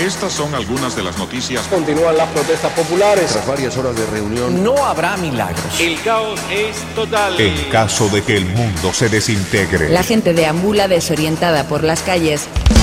Estas son algunas de las noticias. Continúan las protestas populares. Tras varias horas de reunión, no habrá milagros. El caos es total. En caso de que el mundo se desintegre. La gente deambula desorientada por las calles.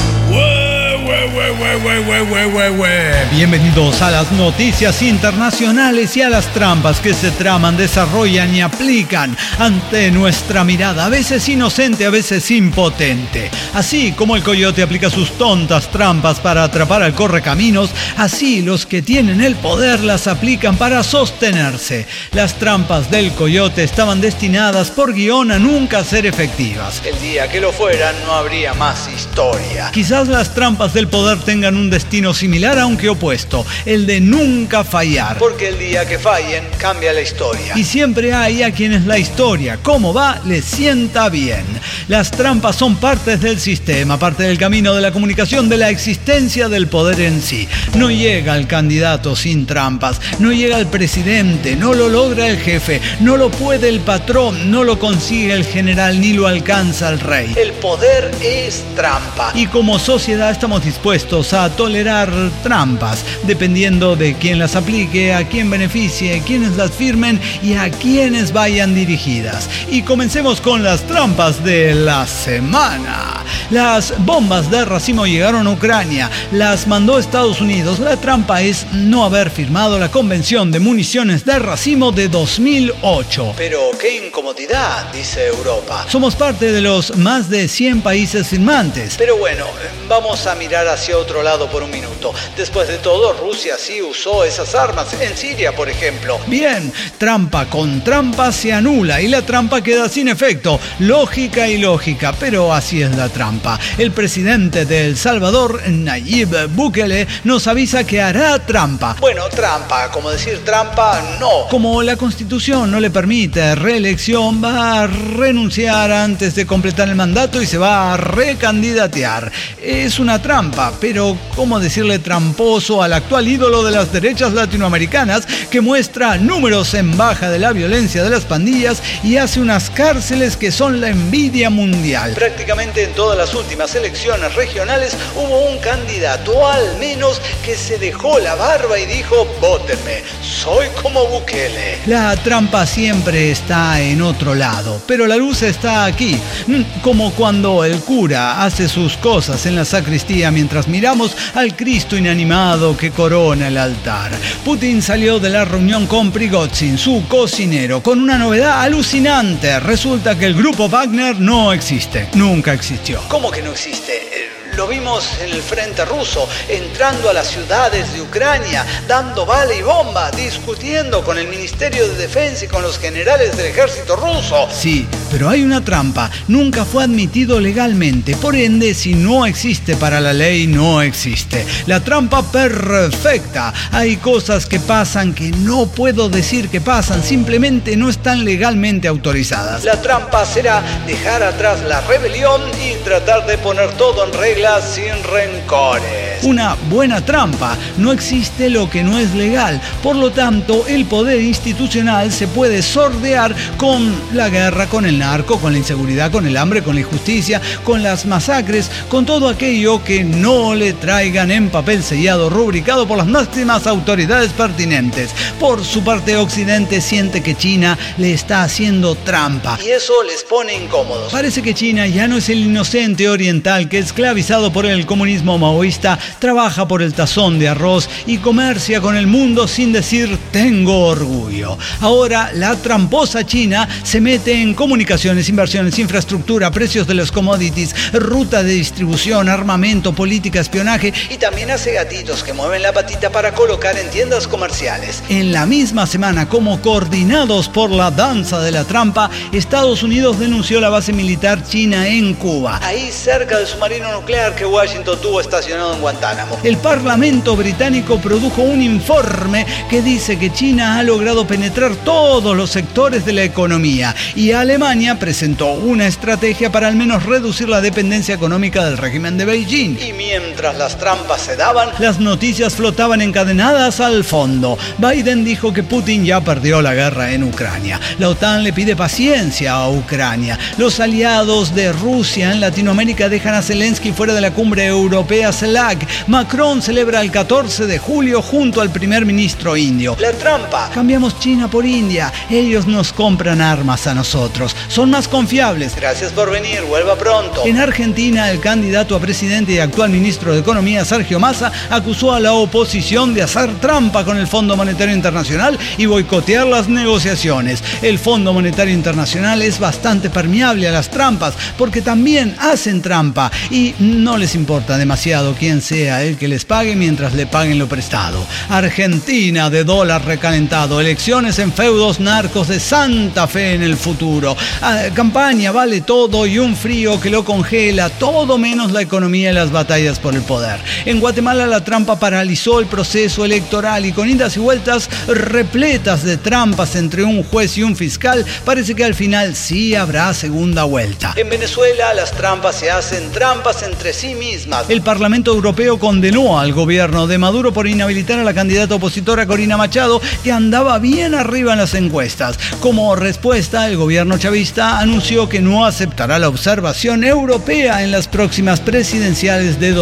Bienvenidos a las noticias internacionales y a las trampas que se traman, desarrollan y aplican ante nuestra mirada, a veces inocente, a veces impotente. Así como el coyote aplica sus tontas trampas para atrapar al correcaminos, así los que tienen el poder las aplican para sostenerse. Las trampas del coyote estaban destinadas por guión a nunca ser efectivas. El día que lo fueran no habría más historia. Quizás las trampas del poder tengan un destino similar aunque opuesto, el de nunca fallar. Porque el día que fallen cambia la historia. Y siempre hay a quienes la historia, como va, les sienta bien. Las trampas son partes del sistema, parte del camino de la comunicación, de la existencia del poder en sí. No llega el candidato sin trampas, no llega el presidente, no lo logra el jefe, no lo puede el patrón, no lo consigue el general, ni lo alcanza el rey. El poder es trampa. Y como sociedad estamos dispuestos a tolerar trampas, dependiendo de quién las aplique, a quién beneficie, quiénes las firmen y a quiénes vayan dirigidas. Y comencemos con las trampas de la semana. Las bombas de racimo llegaron a Ucrania, las mandó Estados Unidos. La trampa es no haber firmado la Convención de Municiones de Racimo de 2008. Pero qué incomodidad, dice Europa. Somos parte de los más de 100 países firmantes. Pero bueno, vamos a mirar hacia otro lado por un minuto. Después de todo, Rusia sí usó esas armas en Siria, por ejemplo. Bien, trampa con trampa se anula y la trampa queda sin efecto. Lógica y lógica, pero así es la trampa. El presidente de El Salvador, Nayib Bukele, nos avisa que hará trampa. Bueno, trampa, como decir trampa, no. Como la Constitución no le permite reelección, va a renunciar antes de completar el mandato y se va a recandidatear. Es una trampa, pero ¿cómo decirle tramposo al actual ídolo de las derechas latinoamericanas que muestra números en baja de la violencia de las pandillas y hace unas cárceles que son la envidia mundial? Prácticamente en todas las últimas elecciones regionales hubo un candidato, al menos, que se dejó la barba y dijo: vótenme, soy como Bukele. La trampa siempre está en otro lado, pero la luz está aquí, como cuando el cura hace sus cosas en la sacristía mientras miramos al Cristo inanimado que corona el altar. Putin salió de la reunión con Prigozhin, su cocinero, con una novedad alucinante. Resulta que el grupo Wagner no existe, nunca existió. ¿Cómo que no existe? Lo vimos en el frente ruso, entrando a las ciudades de Ucrania, dando bala y bomba, discutiendo con el Ministerio de Defensa y con los generales del ejército ruso. Sí, pero hay una trampa. Nunca fue admitido legalmente. Por ende, si no existe para la ley, no existe. La trampa perfecta. Hay cosas que pasan que no puedo decir que pasan, simplemente no están legalmente autorizadas. La trampa será dejar atrás la rebelión y tratar de poner todo en regla sin rencores. Una buena trampa. No existe lo que no es legal. Por lo tanto, el poder institucional se puede sordear con la guerra, con el narco, con la inseguridad, con el hambre, con la injusticia, con las masacres, con todo aquello que no le traigan en papel sellado, rubricado por las máximas autoridades pertinentes. Por su parte, Occidente siente que China le está haciendo trampa. Y eso les pone incómodos. Parece que China ya no es el inocente oriental que esclavizado por el comunismo maoísta, trabaja por el tazón de arroz y comercia con el mundo sin decir tengo orgullo. Ahora la tramposa China se mete en comunicaciones, inversiones, infraestructura, precios de los commodities, ruta de distribución, armamento, política, espionaje y también hace gatitos que mueven la patita para colocar en tiendas comerciales. En la misma semana, como coordinados por la danza de la trampa, Estados Unidos denunció la base militar china en Cuba. Ahí cerca del submarino nuclear que Washington tuvo estacionado en Guantánamo. El Parlamento británico produjo un informe que dice que China ha logrado penetrar todos los sectores de la economía y Alemania presentó una estrategia para al menos reducir la dependencia económica del régimen de Beijing. Y mientras las trampas se daban, las noticias flotaban encadenadas al fondo. Biden dijo que Putin ya perdió la guerra en Ucrania. La OTAN le pide paciencia a Ucrania. Los aliados de Rusia en Latinoamérica dejan a Zelensky fuera de la cumbre europea CELAC Macron celebra el 14 de julio junto al primer ministro indio. La trampa. Cambiamos China por India. Ellos nos compran armas a nosotros. Son más confiables. Gracias por venir, vuelva pronto. En Argentina, el candidato a presidente y actual ministro de Economía, Sergio Massa, acusó a la oposición de hacer trampa con el Fondo Monetario Internacional y boicotear las negociaciones. El Fondo Monetario Internacional es bastante permeable a las trampas porque también hacen trampa y no les importa demasiado quién sea el que les pague mientras le paguen lo prestado. Argentina de dólar recalentado, elecciones en feudos narcos de Santa Fe en el futuro. Campaña vale todo y un frío que lo congela, todo menos la economía y las batallas por el poder. En Guatemala la trampa paralizó el proceso electoral y con idas y vueltas repletas de trampas entre un juez y un fiscal, parece que al final sí habrá segunda vuelta. En Venezuela las trampas se hacen trampas entre sí mismas. El Parlamento Europeo condenó al gobierno de Maduro por inhabilitar a la candidata opositora Corina Machado, que andaba bien arriba en las encuestas. Como respuesta, el gobierno chavista anunció que no aceptará la observación europea en las próximas presidenciales de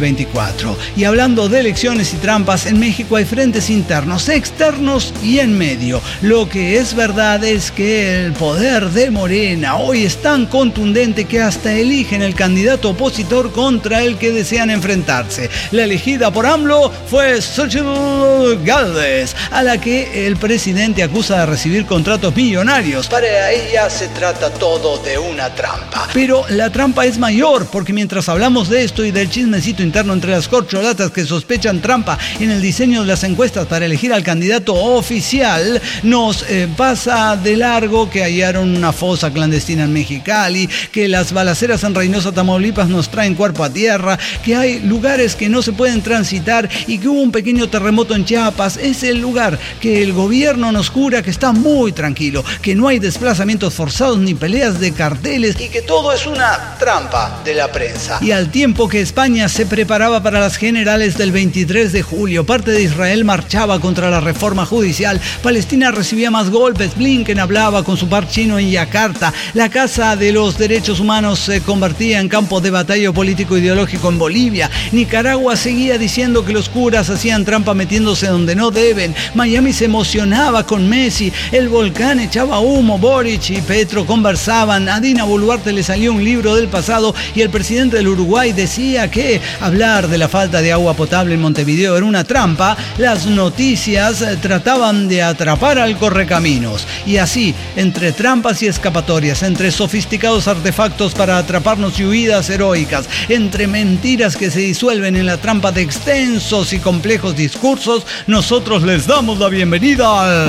2024. Y hablando de elecciones y trampas, en México hay frentes internos, externos y en medio. Lo que es verdad es que el poder de Morena hoy es tan contundente que hasta eligen el candidato opositor contra el que desean enfrentarse. La elegida por AMLO fue Xochitl Gálvez, a la que el presidente acusa de recibir contratos millonarios. Para ella se trata todo de una trampa. Pero la trampa es mayor, porque mientras hablamos de esto y del chismecito interno entre las corcholatas que sospechan trampa en el diseño de las encuestas para elegir al candidato oficial, nos pasa de largo que hallaron una fosa clandestina en Mexicali, que las balaceras en Reynosa, Tamaulipas nos traen cuerpo a tierra, que hay lugares que no se pueden transitar y que hubo un pequeño terremoto en Chiapas. Es el lugar que el gobierno nos jura que está muy tranquilo, que no hay desplazamientos forzados ni peleas de carteles y que todo es una trampa de la prensa. Y al tiempo que España se preparaba para las generales del 23 de julio, parte de Israel marchaba contra la reforma judicial, Palestina recibía más golpes, Blinken hablaba con su par chino en Yakarta, la Casa de los Derechos Humanos se convertía en campo de batalla político ideológico en Bolivia, Nicaragua seguía diciendo que los curas hacían trampa metiéndose donde no deben, Miami se emocionaba con Messi, el volcán echaba humo, Boric y Petro conversaban, a Dina Boluarte le salió un libro del pasado y el presidente del Uruguay decía que hablar de la falta de agua potable en Montevideo era una trampa. Las noticias trataban de atrapar al correcaminos y así, entre trampas y escapatorias, entre sofisticados artefactos para atraparnos y huidas heroicas, entre mentiras que se disuelven en la trampa de extensos y complejos discursos, nosotros les damos la bienvenida al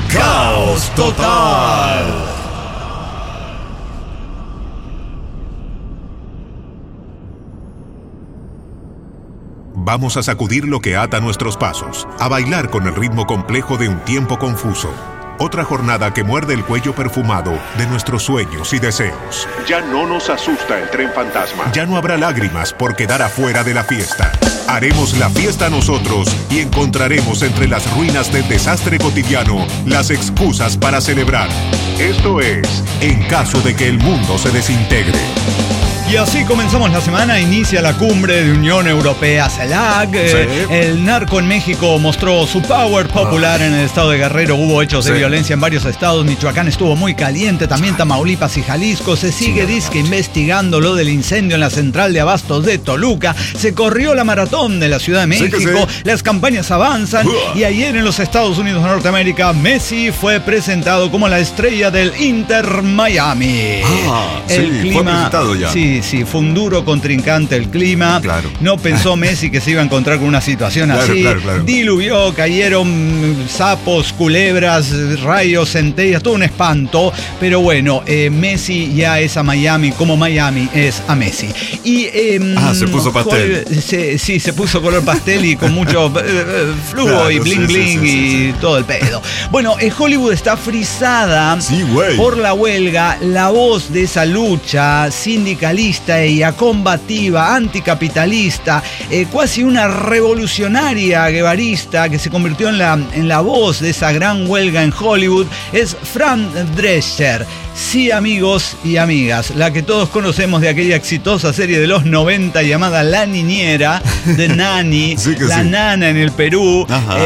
Caos Total. Vamos a sacudir lo que ata nuestros pasos, a bailar con el ritmo complejo de un tiempo confuso. Otra jornada que muerde el cuello perfumado de nuestros sueños y deseos. Ya no nos asusta el tren fantasma. Ya no habrá lágrimas por quedar afuera de la fiesta. Haremos la fiesta nosotros y encontraremos entre las ruinas del desastre cotidiano las excusas para celebrar. Esto es En caso de que el mundo se desintegre. Y así comenzamos la semana, inicia la cumbre de Unión Europea, CELAC. Sí. El narco en México mostró su power popular en el estado de Guerrero. Hubo hechos de violencia en varios estados. Michoacán estuvo muy caliente, también Tamaulipas y Jalisco. Se sigue investigando lo del incendio en la central de abastos de Toluca. Se corrió la maratón de la Ciudad de México. Las campañas avanzan. Y ayer en los Estados Unidos de Norteamérica, Messi fue presentado como la estrella del Inter Miami. El clima fue presentado ya. Sí, fue un duro contrincante el clima. Claro. No pensó Messi que se iba a encontrar con una situación así. Claro. Diluvió, cayeron sapos, culebras, rayos, centellas, todo un espanto. Pero bueno, Messi ya es a Miami como Miami es a Messi. Y se puso pastel. Se puso color pastel y con mucho flujo y bling bling y todo el pedo. Bueno, Hollywood está frisada por la huelga. La voz de esa lucha sindicalista ella combativa, anticapitalista, casi una revolucionaria guevarista que se convirtió en la voz de esa gran huelga en Hollywood, es Fran Drescher. Sí, amigos y amigas, la que todos conocemos de aquella exitosa serie de los 90 llamada La Niñera, The Nanny, Sí que la sí. nana en el Perú.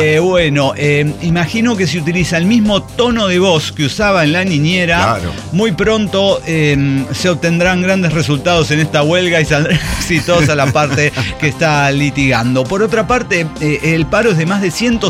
Imagino que si utiliza el mismo tono de voz que usaba en La Niñera, Claro. muy pronto se obtendrán grandes resultados en esta huelga y saldrá exitosa la parte que está litigando. Por otra parte, el paro es de más de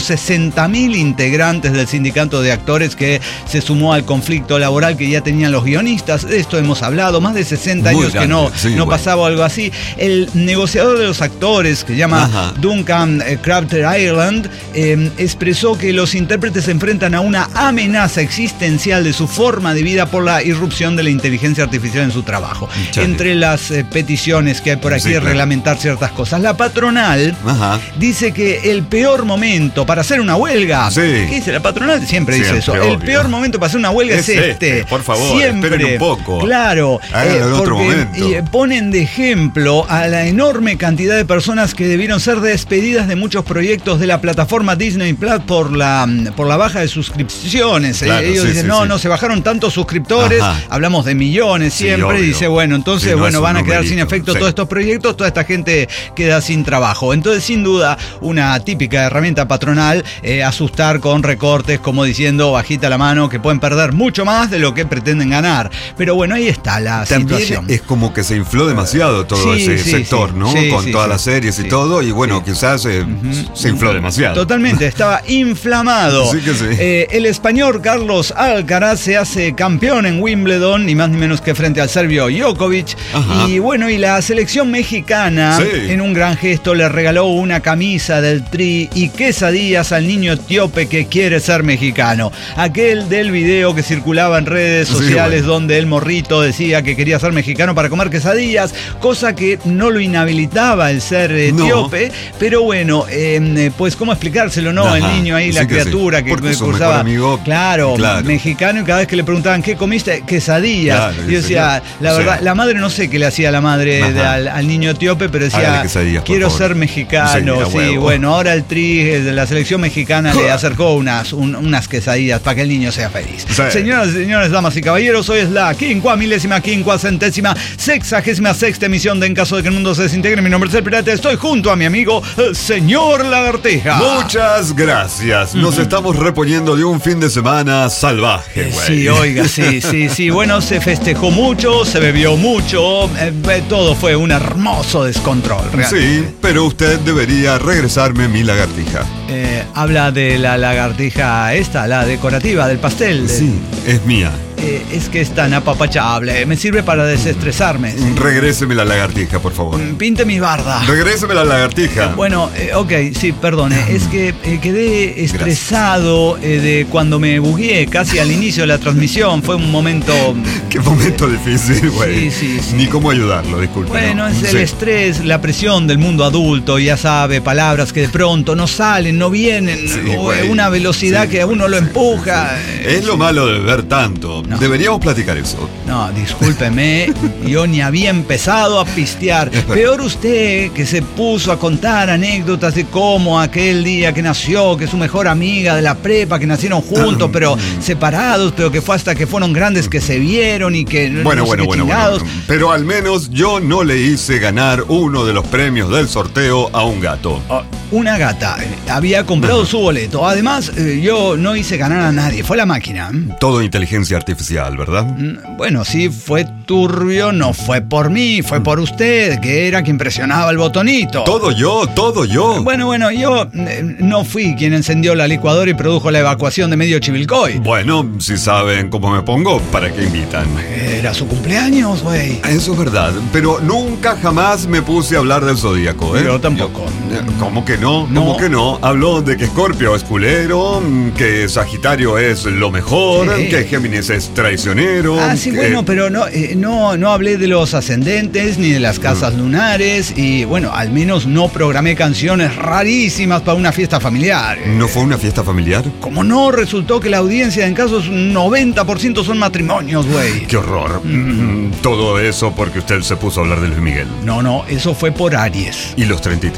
160.000 integrantes del sindicato de actores que se sumó al conflicto laboral que ya tenían los guionistas. De esto hemos hablado, más de 60 Muy años grande, que no bueno. pasaba algo así. El negociador de los actores, que se llama Duncan Crafter Ireland, expresó que los intérpretes se enfrentan a una amenaza existencial de su forma de vida por la irrupción de la inteligencia artificial en su trabajo. Chale. Entre las peticiones que hay por aquí Sí, de claro. reglamentar ciertas cosas, la patronal dice que el peor momento para hacer una huelga, Sí. ¿qué dice la patronal? Siempre dice eso. Siempre, El obvio. peor momento para hacer una huelga es este. Por favor, Siempre. esperen un poco. Claro. Háganlo en otro porque, momento. ponen de ejemplo a la enorme cantidad de personas que debieron ser despedidas de muchos proyectos de la plataforma Disney Plus por la baja de suscripciones. Claro, Ellos sí, dicen, sí, no, sí. no, se bajaron tantos suscriptores, Ajá. hablamos de millones Sí, siempre, y obvio. dice, bueno, entonces, Sí, no es un van a quedar sin numerito, efecto sí. todos estos proyectos, toda esta gente queda sin trabajo. Entonces, sin duda, una típica herramienta patronal, asustar con recortes, como diciendo, bajita la mano, que pueden perder mucho más de lo que pretenden ganar. Pero bueno, ahí está la También situación. es como que se infló demasiado todo Sí, ese sí, sector, sí. ¿no? Sí, Con sí, todas sí. las series y Sí. todo, y bueno, Sí. quizás se infló demasiado. Totalmente, estaba inflamado. Sí que sí. El español Carlos Alcaraz se hace campeón en Wimbledon, ni más ni menos que frente al serbio Djokovic. Ajá. Y bueno, y la selección mexicana, Sí. en un gran gesto, le regaló una camisa del Tri y quesadillas al niño etíope que quiere ser mexicano. Aquel del video que circulaba en redes Sí, sociales, bueno. donde el morrito decía que quería ser mexicano para comer quesadillas, cosa que no lo inhabilitaba el ser etíope, pero bueno, pues cómo explicárselo, ¿no? Ajá, El niño ahí, sí la que sí. criatura que Porque su cursaba, mejor amigo, claro, mexicano, y cada vez que le preguntaban ¿qué comiste? Quesadillas. Claro, y yo decía, señor. la Sí. verdad, la madre no sé qué le hacía a la madre Ajá. al niño etíope, pero decía, Hágale quesadillas, por quiero favor. ser mexicano. Sí, a Sí, huevo. bueno, ahora el Tri de la selección mexicana le acercó unas quesadillas para que el niño sea feliz. Sí. Señoras y señores, damas y caballeros, hoy es la 500ª, 66ª emisión de En Caso de que el Mundo se desintegre. Mi nombre es El Pirata, estoy junto a mi amigo, el señor Lagartija. Muchas gracias. Nos estamos reponiendo de un fin de semana salvaje, güey. Sí, oiga, sí. Bueno, se festejó mucho, se bebió mucho, todo fue un hermoso descontrol, realmente. Sí, pero usted debería regresarme mi lagartija. Habla de la lagartija esta, la decorativa del pastel. Sí, es mía. Es que es tan apapachable, me sirve para desestresarme. Sí. Regréseme la lagartija, por favor. Pinte mi barda. Regréseme la lagartija. Bueno, ok, sí, perdone. Es que quedé estresado de cuando me bugueé casi al inicio de la transmisión. Fue un momento... Qué momento difícil, güey. Sí. Ni cómo ayudarlo, disculpe. Bueno, ¿no? es el Sí. estrés, la presión del mundo adulto, ya sabe, palabras que de pronto no salen, no vienen, Sí, o güey. una velocidad Sí, que a uno lo empuja. Es lo malo de ver tanto. No. Deberíamos platicar eso. No, discúlpeme, yo ni había empezado a pistear. Peor usted, que se puso a contar anécdotas de cómo aquel día que nació, que su mejor amiga de la prepa, que nacieron juntos, pero separados, pero que fue hasta que fueron grandes que se vieron y que Bueno. no sé qué chingados. Pero al menos yo no le hice ganar uno de los premios del sorteo a un gato. Una gata había comprado su boleto. Además, yo no hice ganar a nadie, fue la máquina. Todo inteligencia artificial, ¿verdad? Bueno, sí, fue turbio, no fue por mí, fue por usted, que era quien presionaba el botonito. Todo yo. Bueno, yo no fui quien encendió la licuadora y produjo la evacuación de medio Chivilcoy. Bueno, si saben cómo me pongo, ¿para qué invitan? Era su cumpleaños, güey. Eso es verdad, pero nunca jamás me puse a hablar del zodíaco, ¿eh? Yo tampoco. ¿Cómo que no? No. ¿Cómo que no? Habló de que Escorpio es culero, que Sagitario es lo mejor, Sí. que Géminis es traicionero. Sí, que- bueno, pero no hablé de los ascendentes ni de las casas lunares y, bueno, al menos no programé canciones rarísimas para una fiesta familiar. ¿No fue una fiesta familiar? Como no, resultó que la audiencia en casos 90% son matrimonios, güey. ¡Qué horror! Todo eso porque usted se puso a hablar de Luis Miguel. No, eso fue por Aries. Y los 33. No,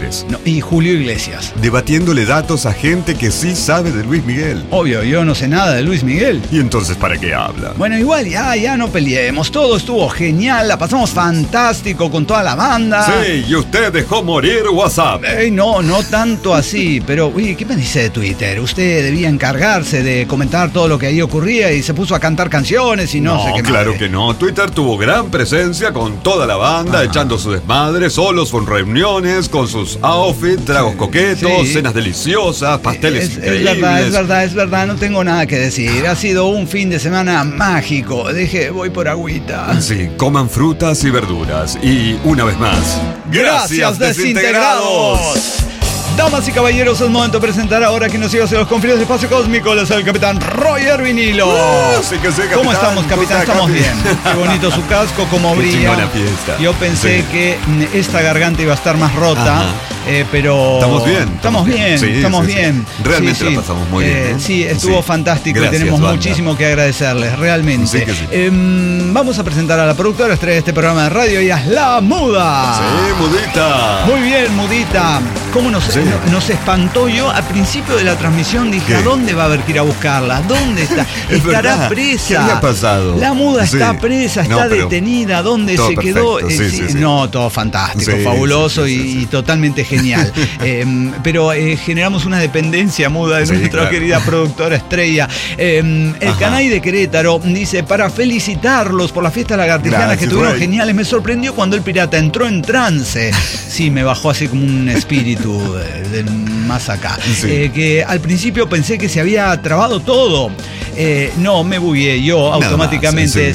y Julio Iglesias. Debatiéndole datos a gente que sí sabe de Luis Miguel. Obvio, yo no sé nada de Luis Miguel. ¿Y entonces para qué habla? Bueno, igual ya no peleemos. Todo estuvo genial, la pasamos fantástico con toda la banda. Sí, y usted dejó morir WhatsApp. No tanto así, pero uy, ¿qué me dice de Twitter? Usted debía encargarse de comentar todo lo que ahí ocurría y se puso a cantar canciones y no sé qué más. Claro que no. Twitter tuvo gran presencia con toda la banda, echando su desmadre, solos con reuniones, con sus outfits, tragos coquetos, cenas deliciosas, pasteles increíbles. Es verdad, no tengo nada que decir. Ha sido un fin de semana mágico. Voy por agüita. Sí, coman frutas y verduras. Y una vez más, ¡gracias, desintegrados! Damas y caballeros, es momento de presentar ahora que nos iba a hacer los confines del espacio cósmico. Les el capitán Roger Vinilo. Sí que sí, capitán. ¿Cómo estamos, capitán? Estamos bien. Qué bonito su casco, cómo brilla. Yo pensé que esta garganta iba a estar más rota, pero... Estamos bien. Estamos bien. Realmente la pasamos muy bien, ¿no? Sí, estuvo fantástico. Gracias, y tenemos banda. muchísimo que agradecerles, realmente. Vamos a presentar a la productora estrella de este programa de radio. Ella es La Muda. Sí, Mudita. Muy bien, Mudita. ¿Cómo nos espantó? Yo al principio de la transmisión dije, ¿a dónde va a haber que ir a buscarla? ¿Dónde está? Estará presa. ¿Qué había pasado? La Muda está presa, está detenida. ¿Dónde se quedó? No, todo fantástico, fabuloso y totalmente genial. Pero generamos una dependencia, Muda, de nuestra querida productora estrella. El Canay de Querétaro dice, para felicitarlos por la fiesta lagartijanas que tuvieron geniales, me sorprendió cuando el pirata entró en trance. Sí, me bajó así como un espíritu de más acá. Que al principio pensé que se había trabado todo. No, me bugué yo automáticamente.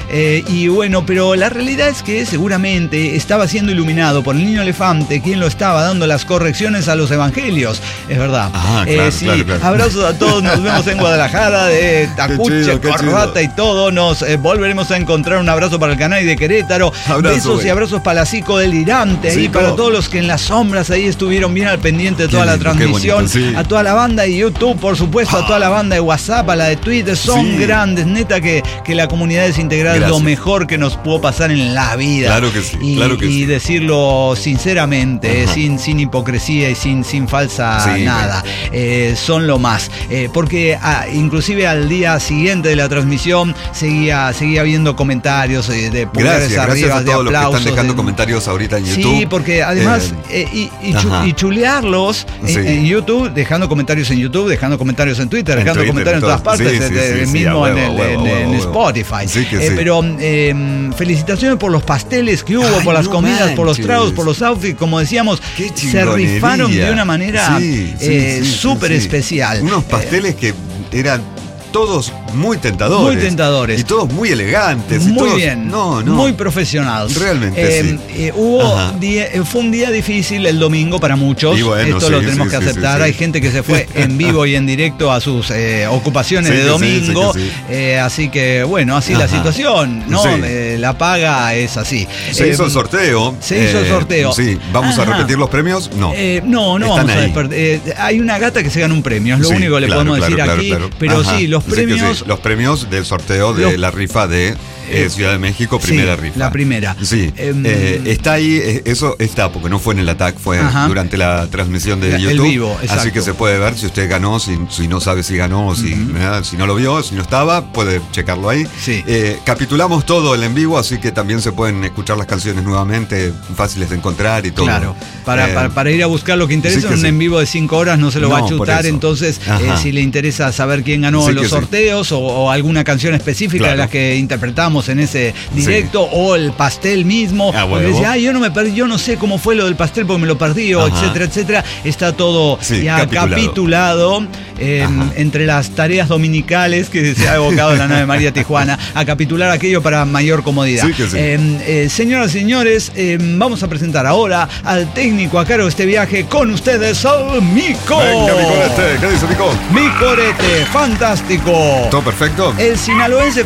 Y bueno, pero la realidad es que seguramente estaba siendo iluminado por el niño elefante, quien lo estaba dando las correcciones a los evangelios. Es verdad. Claro. Abrazos a todos, nos vemos en Guadalajara, de tacuche, corbata y todo. Nos volveremos a encontrar. Un abrazo para el Canal de Querétaro. Besos y abrazos para la Psico delirante. Ahí para todos los que en las sombras ahí estuvieron bien al pendiente de toda la transmisión. A toda la banda de YouTube, por supuesto, a toda la banda de WhatsApp, a la de Twitter. Son grandes. Neta que la comunidad desintegrada es lo mejor que nos pudo pasar en la vida. Claro que sí. Y decirlo sinceramente, sin hipocresía y sin falsa nada. Son lo más. Porque inclusive al día siguiente de la transmisión seguía habiendo comentarios de pulgares arriba, de aplausos. Los que están dejando comentarios ahorita en YouTube. Sí, porque además y chulearlos en YouTube, dejando comentarios en YouTube, dejando comentarios en Twitter, dejando comentarios en todas partes, mismo en Spotify. Pero felicitaciones por los pasteles que hubo, por las comidas, por los tragos, por los outfits, como decíamos, se rifaron de una manera súper especial. Unos pasteles que eran todos muy tentadores. Y todos muy elegantes. Muy bien. Muy profesionales. Realmente fue un día difícil el domingo para muchos. Esto lo tenemos que aceptar. Hay gente que se fue en vivo y en directo a sus ocupaciones de domingo. Así que, bueno, así la situación, ¿no? La paga es así. Se hizo el sorteo. Sí. ¿Vamos a repetir los premios? No. No vamos a despertar. Hay una gata que se gana un premio. Es lo único que le podemos decir aquí. Pero sí, los premios. Los premios del sorteo de la rifa de Ciudad de México, primera rifa. La primera. Sí. Está ahí, eso está, porque no fue en el ATAC, fue durante la transmisión de YouTube. El vivo, exacto. Así que se puede ver si usted ganó, si no sabe si ganó o si no lo vio, si no estaba, puede checarlo ahí. Capitulamos todo el en vivo, así que también se pueden escuchar las canciones nuevamente, fáciles de encontrar y todo. Claro, para ir a buscar lo que interesa, un en vivo de 5 horas no se lo va a chutar, entonces si le interesa saber quién ganó los sorteos o alguna canción específica de las que interpretamos en ese directo, o el pastel mismo, porque decía, yo no me perdí, yo no sé cómo fue lo del pastel porque me lo perdí, etcétera, está todo ya capitulado entre las tareas dominicales que se ha evocado en la nave María Tijuana, a capitular aquello para mayor comodidad. Señoras y señores, vamos a presentar ahora al técnico a cargo de este viaje con ustedes, al Mico. Venga, Micorete, ¿qué dice Mico? Micorete, fantástico. fantástico. ¿Todo perfecto? El sinaloense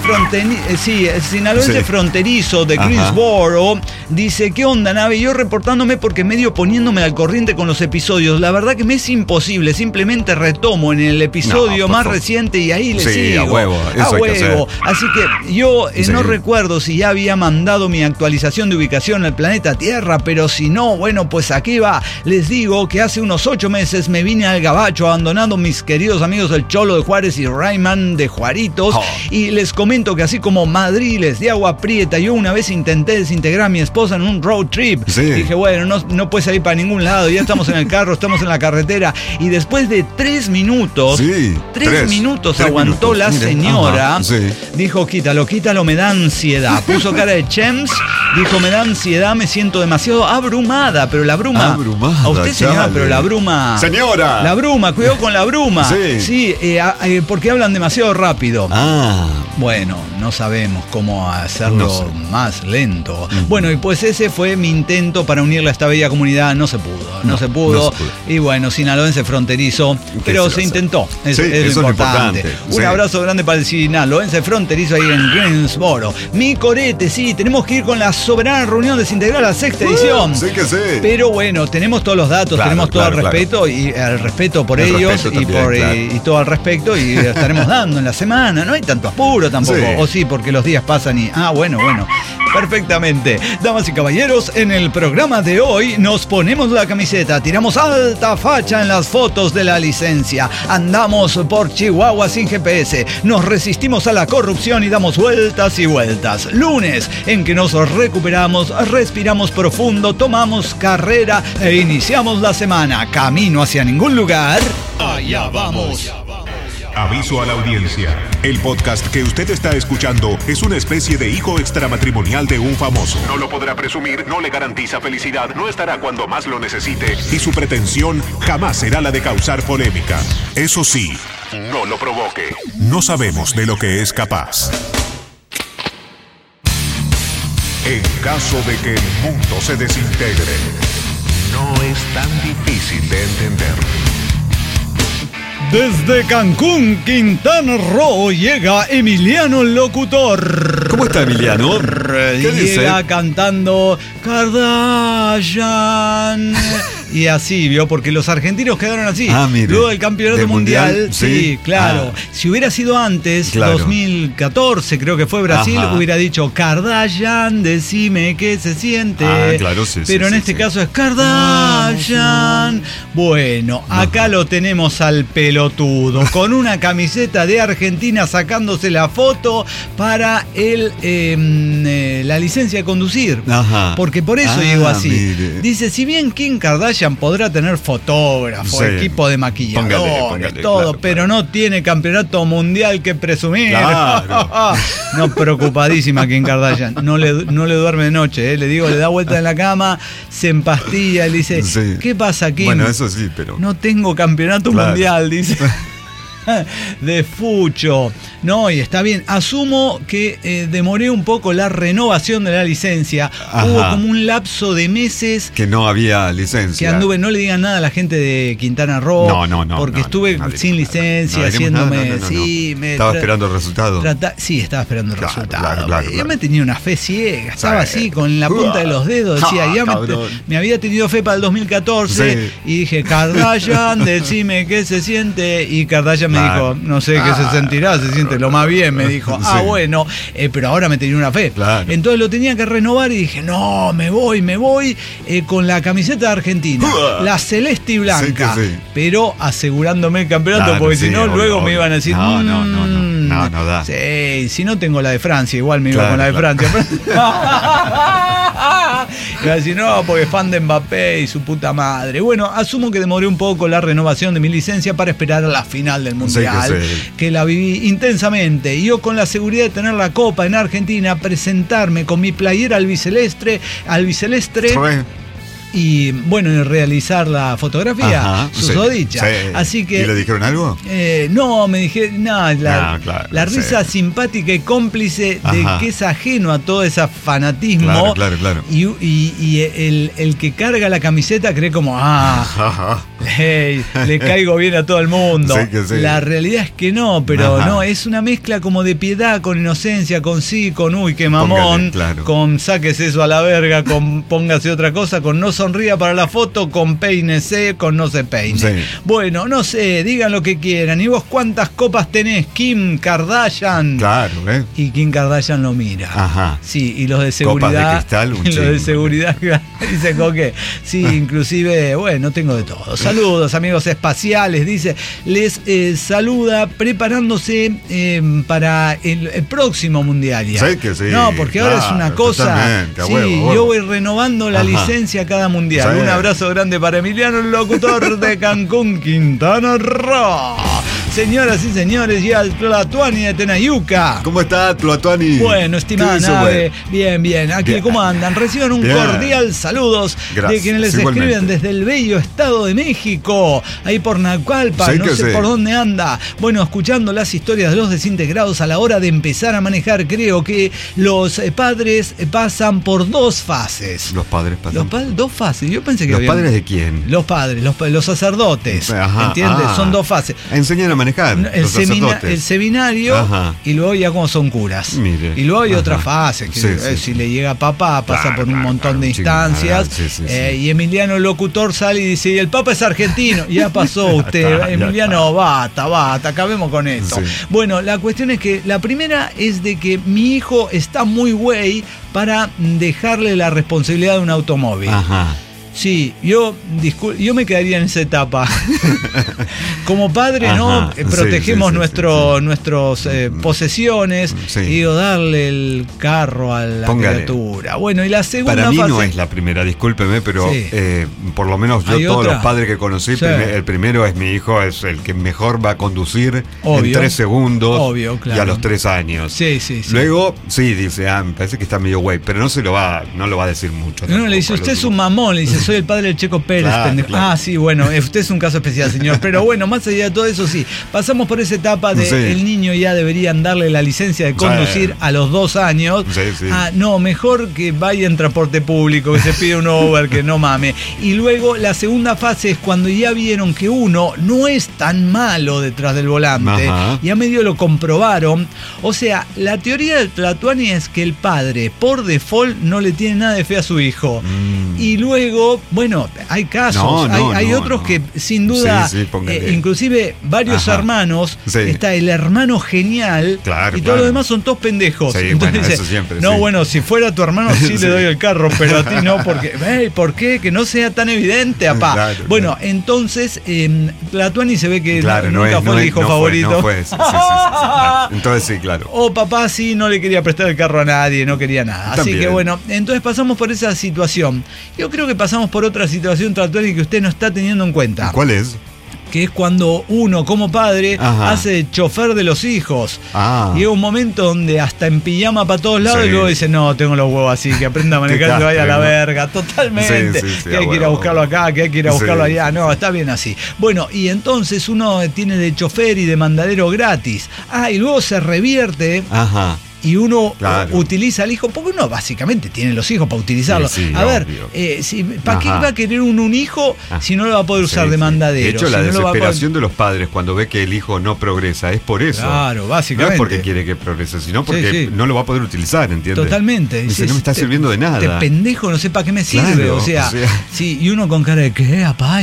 fronterizo de Greensboro dice: ¿qué onda, Nave? Yo reportándome porque medio poniéndome al corriente con los episodios. La verdad que me es imposible. Simplemente retomo en el episodio más reciente y ahí le sigo. A huevo. Eso hay que hacer. Así que yo no recuerdo si ya había mandado mi actualización de ubicación al planeta Tierra, pero si no, bueno, pues aquí va. Les digo que hace unos 8 meses me vine al Gabacho abandonando mis queridos amigos el Cholo de Juárez y Rayman de Juaritos, y les comento que así como madriles de agua prieta, yo una vez intenté desintegrar a mi esposa en un road trip. Dije, bueno, no puede salir para ningún lado, ya estamos en el carro, estamos en la carretera, y después de 3 minutos, 3 minutos aguantó la señora. Dijo, quítalo, me da ansiedad. Puso cara de Chems, dijo, me da ansiedad, me siento demasiado abrumada, pero la bruma... A usted, señora, pero la bruma... ¡Señora! La bruma, cuidado con la bruma. Sí, porque hablan demasiado rápido. Bueno, no sabemos cómo hacerlo más lento. Bueno, y pues ese fue mi intento para unirla a esta bella comunidad. No se pudo. Y bueno, sinaloense fronterizo, pero se intentó. Eso es importante. Un abrazo grande para el sinaloense fronterizo ahí en Greensboro. Mi corete, tenemos que ir con la soberana reunión desintegral a la 6ª edición. Pero bueno, tenemos todos los datos, tenemos todo el respeto y el respeto por ellos y todo al respecto, y estaremos dando en la semana. No hay tanto apuro tampoco. O sí, porque los días pasan y... bueno. Perfectamente. Damas y caballeros, en el programa de hoy nos ponemos la camiseta, tiramos alta facha en las fotos de la licencia, andamos por Chihuahua sin GPS, nos resistimos a la corrupción y damos vueltas y vueltas. Lunes, en que nos recuperamos, respiramos profundo, tomamos carrera e iniciamos la semana. Camino hacia ningún lugar. Allá vamos. Aviso a la audiencia. El podcast que usted está escuchando es una especie de hijo extramatrimonial de un famoso. No lo podrá presumir, no le garantiza felicidad, no estará cuando más lo necesite y su pretensión jamás será la de causar polémica. Eso sí, no lo provoque. No sabemos de lo que es capaz. En caso de que el mundo se desintegre, no es tan difícil de entender. Desde Cancún, Quintana Roo, llega Emiliano el Locutor. ¿Cómo está Emiliano? ¿Qué llega dice? Cantando Kardashian. Y así, ¿vio? Porque los argentinos quedaron así. Mire. Luego del campeonato mundial. Sí, claro. Si hubiera sido antes, 2014, creo que fue Brasil, hubiera dicho Kardashian, decime qué se siente. Claro, Pero en este caso es Kardashian. Bueno, acá lo tenemos al pelotudo, con una camiseta de Argentina sacándose la foto para la licencia de conducir. Porque por eso llegó así. Mire. Dice, si bien Kim Kardashian podrá tener fotógrafo, equipo de maquilladores, todo, pero no tiene campeonato mundial que presumir. No, preocupadísima Kim Kardashian. No le duerme de noche, le digo, le da vuelta en la cama, se empastilla, le dice, ¿qué pasa, Kim? Bueno, eso sí, pero... No tengo campeonato mundial, dice. De fucho. No, y está bien. Asumo que demoré un poco la renovación de la licencia. Hubo como un lapso de meses que no había licencia. Que anduve, no le digan nada a la gente de Quintana Roo. No. Porque estuve sin licencia, haciéndome. Estaba esperando el resultado. Sí, estaba esperando el resultado. Claro. Yo me tenía una fe ciega. Estaba así, con la punta de los dedos. Decía, me había tenido fe para el 2014. Y dije, Kardashian, decime qué se siente. Y Kardashian me dijo, no sé qué se sentirá, se siente lo más bien, me dijo. Bueno, pero ahora me tenía una fe. Entonces lo tenía que renovar y dije, no, me voy con la camiseta de Argentina, la celeste y blanca, pero asegurándome el campeonato, porque si no, luego me iban a decir, no da. Sí, si no tengo la de Francia, igual me iba con la de Francia. Y así, no, porque fan de Mbappé y su puta madre. Bueno, asumo que demoré un poco la renovación de mi licencia para esperar a la final del Mundial, que la viví intensamente. Y yo, con la seguridad de tener la Copa en Argentina, presentarme con mi playera albiceleste y bueno, realizar la fotografía susodicha. Así que, ¿y le dijeron algo? No, me dije, la risa simpática y cómplice de que es ajeno a todo ese fanatismo. Claro. Y el que carga la camiseta cree como, le caigo bien a todo el mundo. Sí que sí. La realidad es que no, pero Ajá. no, es una mezcla como de piedad con inocencia, con sí, con uy, qué mamón, Póngale, claro. con sáquese eso a la verga, con póngase otra cosa, con no sonría para la foto, con peínese, con no se peine. Sí. Bueno, no sé, digan lo que quieran. ¿Y vos cuántas copas tenés? Kim Kardashian. Claro, ¿eh? Y Kim Kardashian lo mira. Ajá. Sí, y los de Copas de seguridad. cristal, un y los de chingo. seguridad dicen con que. Sí, inclusive, bueno, tengo de todo. Saludos, amigos espaciales. Dice, les saluda preparándose para el próximo mundial ya. Sí que sí, No, porque ahora es una claro, cosa. totalmente, a Sí, huevo, a huevo. yo voy renovando la Ajá. licencia cada mundial. Sí. Un abrazo grande para Emiliano, el locutor de Cancún, Quintana Roo. Señoras y señores, ya el Tlatuani de Tenayuca. ¿Cómo está, Tlatuani? Bueno, estimada ¿Qué dice, nave, güey? bien. Aquí, Bien. ¿cómo andan? Reciban un Bien. cordial saludos de Gracias, quienes les igualmente. escriben desde el bello Estado de México, ahí por Naucalpan, Sí no que sé sí. por dónde anda. Bueno, escuchando las historias de los desintegrados a la hora de empezar a manejar, creo que los padres pasan por dos fases. Los padres pasan. Dos fases, yo pensé que ¿Los había... padres de quién? Los padres, los sacerdotes, Ajá, ¿entiendes? ah. Son dos fases. Enseñan a manejar. El, los sacerdotes. el seminario. Ajá. Y luego ya como son curas. Mire. Y luego hay Ajá. otra fase, que Sí, sí. si le llega Papa pasa Claro, por un claro, montón de claro, instancias. sí, sí, sí. Y Emiliano el locutor sale y dice, y el Papa es argentino. Ya pasó usted, Ya Emiliano, basta, acabemos con esto. Sí. Bueno, la cuestión es que la primera es de que mi hijo está muy güey para dejarle la responsabilidad de un automóvil. Ajá. Sí, yo me quedaría en esa etapa. Como padre, Ajá, ¿no? sí, Protegemos sí, sí, nuestros posesiones. Sí. Y digo, darle el carro a la Póngale. criatura. Bueno, y la segunda Para mí fase... no es la primera, discúlpeme, pero Sí. por lo menos yo ¿Hay todos otra? los padres que conocí, Sí. el primero es mi hijo, es el que mejor va a conducir Obvio. en 3 segundos Obvio, claro. y a los 3 años. Sí. Luego, sí, dice, me parece que está medio güey, pero no lo va a decir mucho. No, le dice, tampoco, usted es un mamón, le dice, soy el padre del Checo Pérez, Claro, pendejo. claro. Ah, sí, bueno, usted es un caso especial, señor. Pero bueno, más allá de todo eso, sí. Pasamos por esa etapa de Sí. el niño ya deberían darle la licencia de conducir Sí. a los 2 años. Sí. Ah, no, mejor que vaya en transporte público, que se pide un Uber, que no mame. Y luego la segunda fase es cuando ya vieron que uno no es tan malo detrás del volante. Ajá. Ya medio lo comprobaron. O sea, la teoría del Tlatuani es que el padre, por default, no le tiene nada de fe a su hijo. Y luego, bueno, hay casos, hay otros que sin duda, Sí, póngale. inclusive varios Ajá. hermanos, Sí. está el hermano genial, Claro, y todos claro. los demás son todos pendejos. Sí, Entonces bueno, dice, eso siempre, no, sí. bueno, si fuera tu hermano sí, Sí. le doy el carro, pero a ti no, porque, ¿por qué? Que no sea tan evidente, apá. Claro, Bueno, entonces, Tlatuani se ve que Claro, nunca fue el hijo favorito. No fue, sí. Claro. Entonces sí, claro. O papá sí no le quería prestar el carro a nadie, no quería nada. Así También. que bueno, entonces pasamos por esa situación. Yo creo que pasamos por otra situación Tlatuani que usted no está teniendo en cuenta. ¿Cuál es? Que es cuando uno como padre Ajá. hace chofer de los hijos. Ah. Llega un momento donde hasta en pijama para todos lados Sí. y luego dice, no, tengo los huevos así, que aprenda a manejar y se vaya a la castre, ¿no? verga. Totalmente. Sí, que hay que ir a huevo. buscarlo acá, que hay que ir a buscarlo Sí. allá. No, está bien así. Bueno, y entonces uno tiene de chofer y de mandadero gratis. Ah, y luego se revierte. Ajá. Y uno Claro. utiliza al hijo, porque uno básicamente tiene los hijos para utilizarlos. Sí, a ver, obvio. ¿para qué Ajá. va a querer un hijo si no lo va a poder usar Sí, de sí. mandadero? De hecho, la si no lo va a poder- desesperación de los padres cuando ve que el hijo no progresa es por eso. Claro, básicamente. No es porque quiere que progrese, sino porque Sí. no lo va a poder utilizar, ¿entiendes? Totalmente. Dice, no me está sirviendo de nada. Este pendejo no sé para qué me sirve. Claro, o sea, o sea. sí, y uno con cara de ¿qué, apá?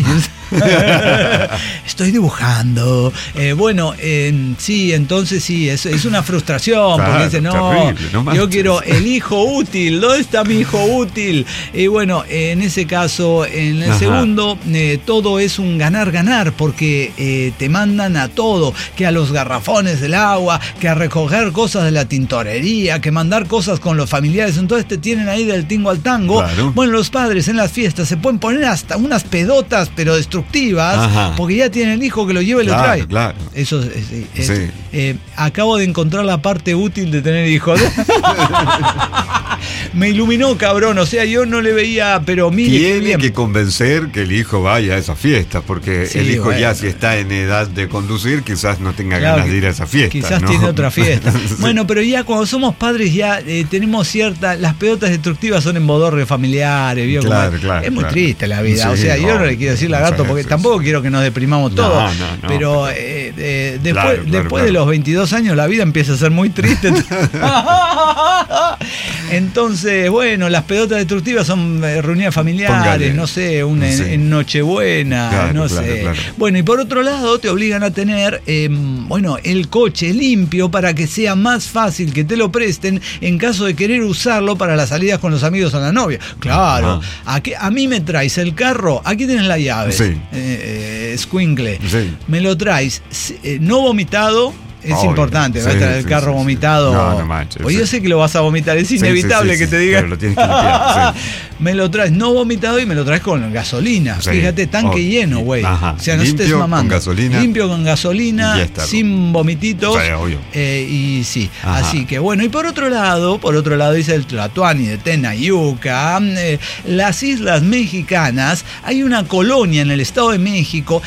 Estoy dibujando. Bueno, sí, entonces sí, es una frustración. Claro, porque dice, no, terrible, no yo manches. quiero el hijo útil. ¿Dónde está mi hijo útil? Y bueno, en ese caso, en el Ajá. segundo, todo es un ganar-ganar, porque te mandan a todo, que a los garrafones del agua, que a recoger cosas de la tintorería, que mandar cosas con los familiares. Entonces te tienen ahí del tingo al tango. Claro. Bueno, los padres en las fiestas se pueden poner hasta unas pedotas, pero destructivas, Ajá. porque ya tienen el hijo que lo lleva y lo Claro, trae. claro. Eso Sí. acabo de encontrar la parte útil de tener hijos. Me iluminó, cabrón. O sea, yo no le veía, pero mire qué Tiene bien. que convencer que el hijo vaya a esa fiesta, porque Sí, el hijo bueno. ya si está en edad de conducir, quizás no tenga Claro, ganas de ir a esa fiesta. Quizás ¿no? tiene otra fiesta. Sí. Bueno, pero ya cuando somos padres ya tenemos cierta... Las pelotas destructivas son en bodorrios familiares, ¿vio? Claro, Como- claro, es muy claro. triste la vida. Sí, o sea, yo no le quiero decir lagarto sí, porque sí, tampoco sí. quiero que nos deprimamos todos. No, pero Claro, después de claro. los 22 años la vida empieza a ser muy triste. Entonces, bueno, las pelotas destructivas son reuniones familiares, Póngale. no sé, Sí. en Nochebuena, Claro, no claro, sé. claro. Bueno, y por otro lado te obligan a tener, bueno, el coche limpio para que sea más fácil que te lo presten en caso de querer usarlo para las salidas con los amigos o la novia. Claro, a mí me traes el carro, aquí tienes la llave, Sí. escuincle, Sí. me lo traes, no vomitado. Es Obvio. importante, va a Sí, estar el sí, carro sí, sí. vomitado. No manches, Pues yo sí. sé que lo vas a vomitar, es inevitable que te diga. Pero lo tienes que limpiar, sí. Me lo traes no vomitado y me lo traes con gasolina. Sí. Fíjate, tanque Oh, lleno, güey. ajá. O sea, no Limpio, estés con mamando. gasolina. Limpio con gasolina, Y ya está. sin vomititos. Sí, obvio. Y sí, Ajá. así que bueno. Y por otro lado dice el Tlatoani de Tenayuca, las islas mexicanas, hay una colonia en el Estado de México.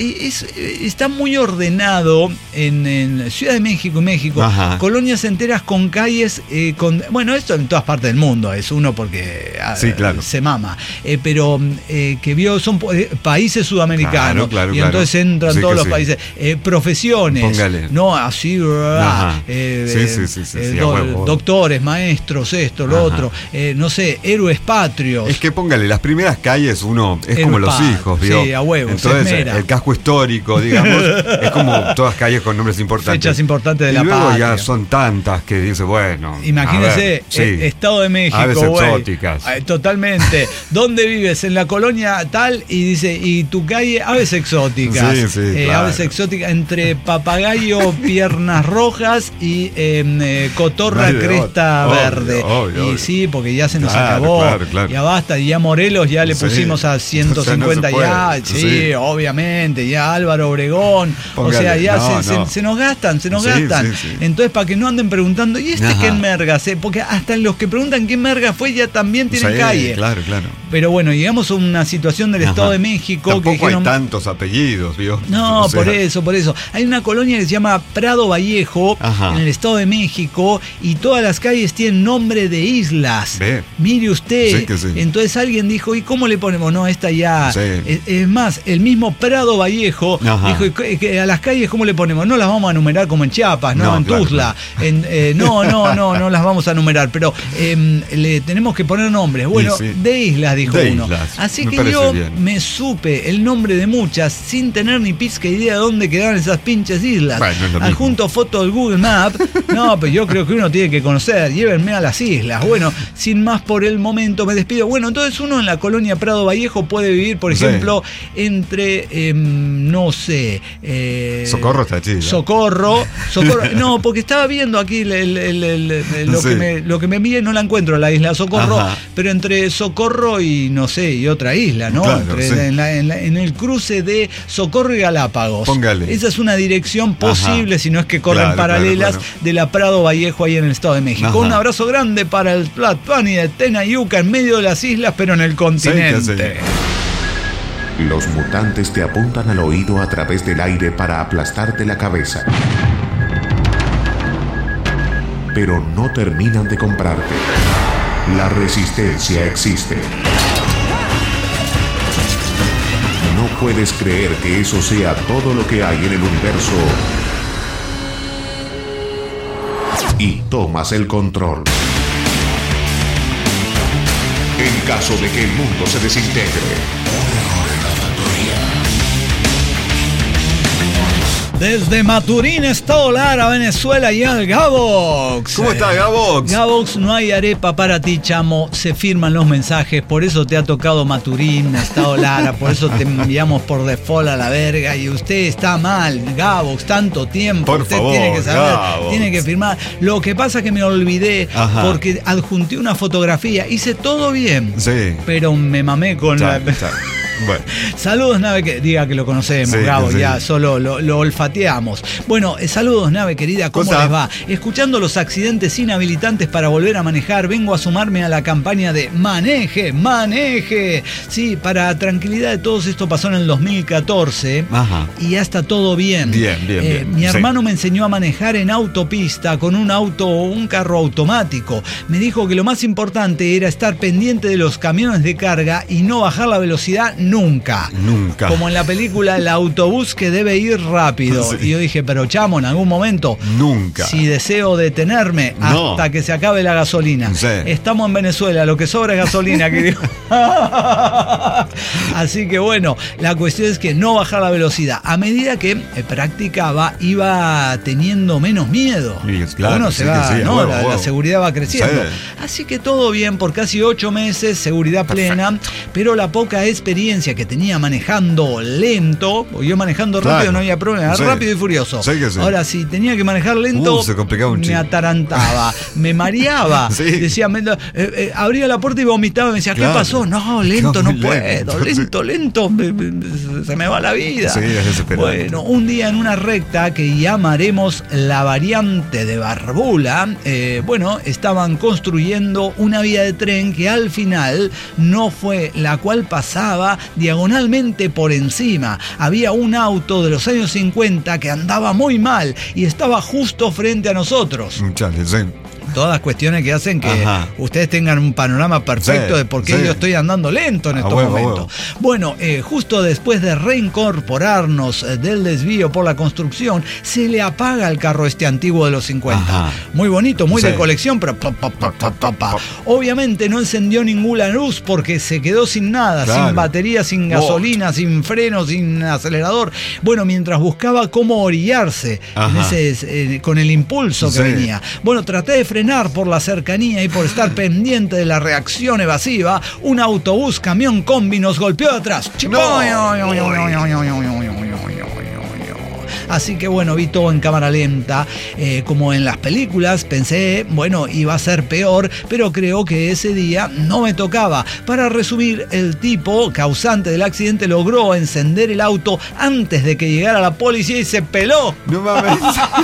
Está muy ordenado en Ciudad de México y México. Ajá. Colonias enteras con calles, bueno, esto en todas partes del mundo, es uno porque Sí, claro. se mama, pero que vio, son países sudamericanos, Claro, y claro. entonces entran Sí, todos que los sí. países, profesiones, Póngale. no así, Ajá. Sí, a huevo. doctores, maestros, esto, lo Ajá. otro, no sé, héroes patrios. Es que póngale, las primeras calles uno es El como los padre, hijos, ¿vio? sí, a huevo, se Entonces, esmera. el casco histórico, digamos, es como todas calles con nombres importantes. Fechas importantes de y la luego patria. ya son tantas que dice, bueno. Imagínese, a ver, sí. Estado de México, Aves güey. exóticas. Totalmente. ¿Dónde vives? En la colonia tal, y dice, y tu calle, aves exóticas. Sí, sí, claro. Aves exóticas entre papagayo, piernas rojas y cotorra Ay, cresta obvio, verde. obvio, y obvio. sí, porque ya se nos Claro, acabó. claro. Ya basta, y ya Morelos ya le Sí. pusimos a 150 O sea, no se ya. puede. Sí, Sí. obviamente, ya Álvaro Obregón. Póngale. O sea, ya No, se no. nos gastan, se nos Sí, gastan. sí, sí. Entonces, para que no anden preguntando, ¿y Ajá. quién merga? Porque hasta los que preguntan quién merga fue ya también tienen Sí, calle. Claro. Pero bueno, llegamos a una situación del Ajá. Estado de México Tampoco que dijeron, hay tantos apellidos, ¿vio? no, O sea, por eso. Hay una colonia que se llama Prado Vallejo, Ajá. en el Estado de México, y todas las calles tienen nombre de islas. Ve. Mire usted. Sí que sí. Entonces alguien dijo, ¿y cómo le ponemos? No, esta ya. Sí. Es más, el mismo Prado Vallejo Ajá. dijo, que a las calles, ¿cómo le ponemos? No las vamos a numerar como en Chiapas, no, No, en claro, Tuzla. No las vamos a numerar, pero le tenemos que poner nombres. Bueno, sí. de islas, dijo De uno. islas. Así Me que parece yo bien. me supe el nombre de muchas sin tener ni pizca idea de dónde quedaban esas pinches islas. Bueno, es lo mismo. Adjunto foto del Google Map. No, pero yo creo que uno tiene que conocer. Llévenme a las islas. Bueno, sin más por el momento me despido. Bueno, entonces uno en la colonia Prado Vallejo puede vivir, por Sí. ejemplo, entre, no sé... Socorro está chido. Socorro. No, porque estaba viendo aquí lo, Sí. lo que me envié, no la encuentro, la isla Socorro, Ajá. pero entre Socorro y no sé, y otra isla, ¿no? Claro, Entre- sí. en el cruce de Socorro y Galápagos. Póngale. Esa es una dirección posible, Ajá. si no es que corren Claro, paralelas, claro. de la Prado Vallejo ahí en el Estado de México. Ajá. Un abrazo grande para el Tlatuani de Tenayuca, en medio de las islas, pero en el continente. Los mutantes te apuntan al oído a través del aire para aplastarte la cabeza. Pero no terminan de comprarte. La resistencia existe. No puedes creer que eso sea todo lo que hay en el universo. Y tomas el control. En caso de que el mundo se desintegre. Desde Maturín, Estado Lara, Venezuela, y al Gabox. ¿Cómo está, Gabox? Gabox, no hay arepa para ti, chamo. Se firman los mensajes, por eso te ha tocado Maturín, Estado Lara, por eso te enviamos por default a la verga. Y usted está mal, Gabox, tanto tiempo. Por usted favor, tiene que saber, Gabox. tiene que firmar. Lo que pasa es que me olvidé, Ajá. porque adjunté una fotografía, hice todo bien. Sí. Pero me mamé con Ya, la. ya. Bueno. Saludos, nave que diga que lo conocemos, Sí, Gabo, sí. ya solo lo olfateamos. Bueno, saludos, nave querida, ¿cómo Cosa. les va? Escuchando los accidentes inhabilitantes para volver a manejar, vengo a sumarme a la campaña de maneje, maneje. Sí, para tranquilidad de todos, esto pasó en el 2014. Ajá. Y ya está todo bien. Bien. Mi Sí. hermano me enseñó a manejar en autopista con un carro automático. Me dijo que lo más importante era estar pendiente de los camiones de carga y no bajar la velocidad nunca. Nunca. Como en la película El autobús que debe ir rápido. Sí. Y yo dije, pero chamo, en algún momento, Nunca. si deseo detenerme No. hasta que se acabe la gasolina. Sí. Estamos en Venezuela, lo que sobra es gasolina, querido. Así que bueno, la cuestión es que no bajar la velocidad. A medida que practicaba, iba teniendo menos miedo. Y es claro, Uno sí se que va, sí, ¿no? huevo, La huevo. seguridad va creciendo. Sí. Así que todo bien, por casi 8 meses, seguridad plena, pero la poca experiencia que tenía manejando lento, porque yo manejando rápido Claro. no había problema, Sí. rápido y furioso. Sí que sí. Ahora, si tenía que manejar lento, Se complicaba un me chingo. atarantaba, me mareaba. Sí. Decía, abría la puerta y vomitaba, me decía, ¿qué Claro. pasó? No, lento, Quedó no muy puedo, lento, se me va la vida. Sí, es desesperante. Bueno, un día en una recta que llamaremos la variante de Barbula, estaban construyendo una vía de tren que al final no fue, la cual pasaba diagonalmente por encima. Había un auto de los años 50 que andaba muy mal y estaba justo frente a nosotros. Muchachos, sí. Todas cuestiones que hacen que Ajá. ustedes tengan un panorama perfecto Sí, de por qué sí. yo estoy andando lento en estos huevo, momentos. huevo. Bueno, justo después de reincorporarnos del desvío por la construcción, se le apaga el carro este antiguo de los 50. Ajá. Muy bonito, muy Sí. de colección, pero obviamente no encendió ninguna luz porque se quedó sin nada, Claro. sin batería, sin gasolina, sin freno, sin acelerador. Bueno, mientras buscaba cómo orillarse Ajá. con el impulso que Sí. venía. Bueno, traté de frenar por la cercanía y por estar pendiente de la reacción evasiva. Un autobús camión combi nos golpeó de atrás. Así que bueno, vi todo en cámara lenta, como en las películas. Pensé, bueno, iba a ser peor, pero creo que ese día no me tocaba. Para resumir, el tipo causante del accidente logró encender el auto antes de que llegara la policía y se peló. No mames.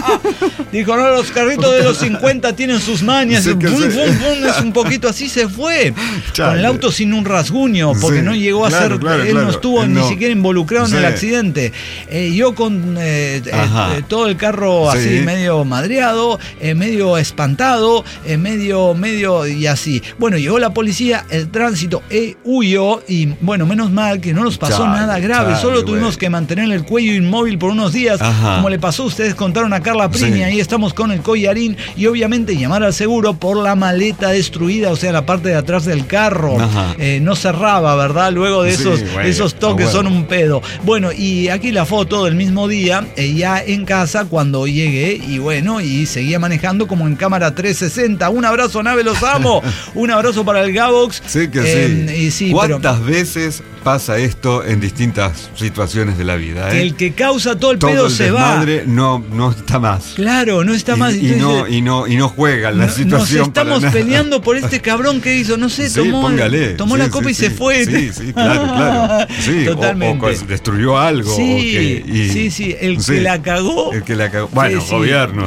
Dijo, no, los carritos de los 50 tienen sus mañas. Sí, Y que bum, sí. bum, bum, es un poquito así, se fue. Chale. Con el auto sin un rasguño, porque Sí, no llegó a claro, ser, claro, él no claro. estuvo Él ni no. siquiera involucrado en el Sí. accidente. Yo con todo el carro Sí. así medio madreado, medio espantado, medio y así. Bueno, llegó la policía, el tránsito huyó y bueno, menos mal que no nos pasó Chale, nada grave, chale, solo tuvimos güey. que mantener el cuello inmóvil por unos días, Ajá. como le pasó, ustedes contaron a Carla Prini, Sí. ahí estamos con el collarín y obviamente llamar al seguro por la maleta destruida, o sea, la parte de atrás del carro. Ajá. No cerraba, ¿verdad? Luego de Sí, güey, esos toques a son huevo. un pedo. Bueno, y aquí la foto del mismo día, ya en casa cuando llegué y bueno, y seguía manejando como en cámara 360. Un abrazo, nave, los amo. Un abrazo para el Gabox. Sí que sí. Y sí, ¿Cuántas veces pasa esto en distintas situaciones de la vida? que el que causa todo el Todo pedo el se va. desmadre no está más. Claro, no está más. Y no juega en la situación. Nos estamos para nada. peleando por este cabrón que hizo, no sé, Sí, póngale. tomó Sí, la sí, copa y sí. se fue. Sí, claro. Sí, Totalmente. o destruyó algo. Sí, el que la cagó. El que la cagó. Bueno, Sí, sí. gobiernos.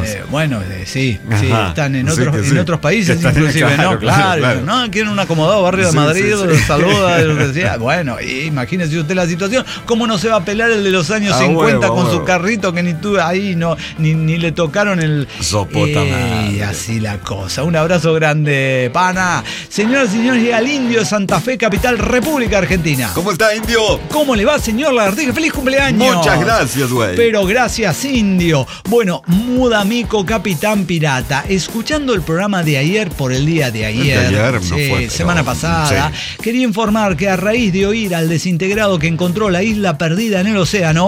Sí, Ajá, están en sí otros, que en sí. otros países Están- inclusive, claro, ¿no? claro. No, quieren un acomodado barrio de Sí, Madrid, sí, donde sí. saluda, lo que sea. Bueno, imagínese usted la situación. ¿Cómo no se va a pelar el de los años A 50 huevo, con a su huevo. carrito que ni tú ahí ni le tocaron el. Sopota madre. Así la cosa. Un abrazo grande, pana. Señoras y señores, llega el Indio de Santa Fe, capital, República Argentina. ¿Cómo está, Indio? ¿Cómo le va, señor Lagartija? ¡Feliz cumpleaños! Muchas gracias, güey. Pero gracias, Indio. Bueno, Mudamico, Capitán Pirata. Escuchando el programa de ayer por el día de ayer. ayer no sí, fue, pero- semana pasada. Quería informar que a raíz de oír al desintegrado que encontró la isla perdida en el océano,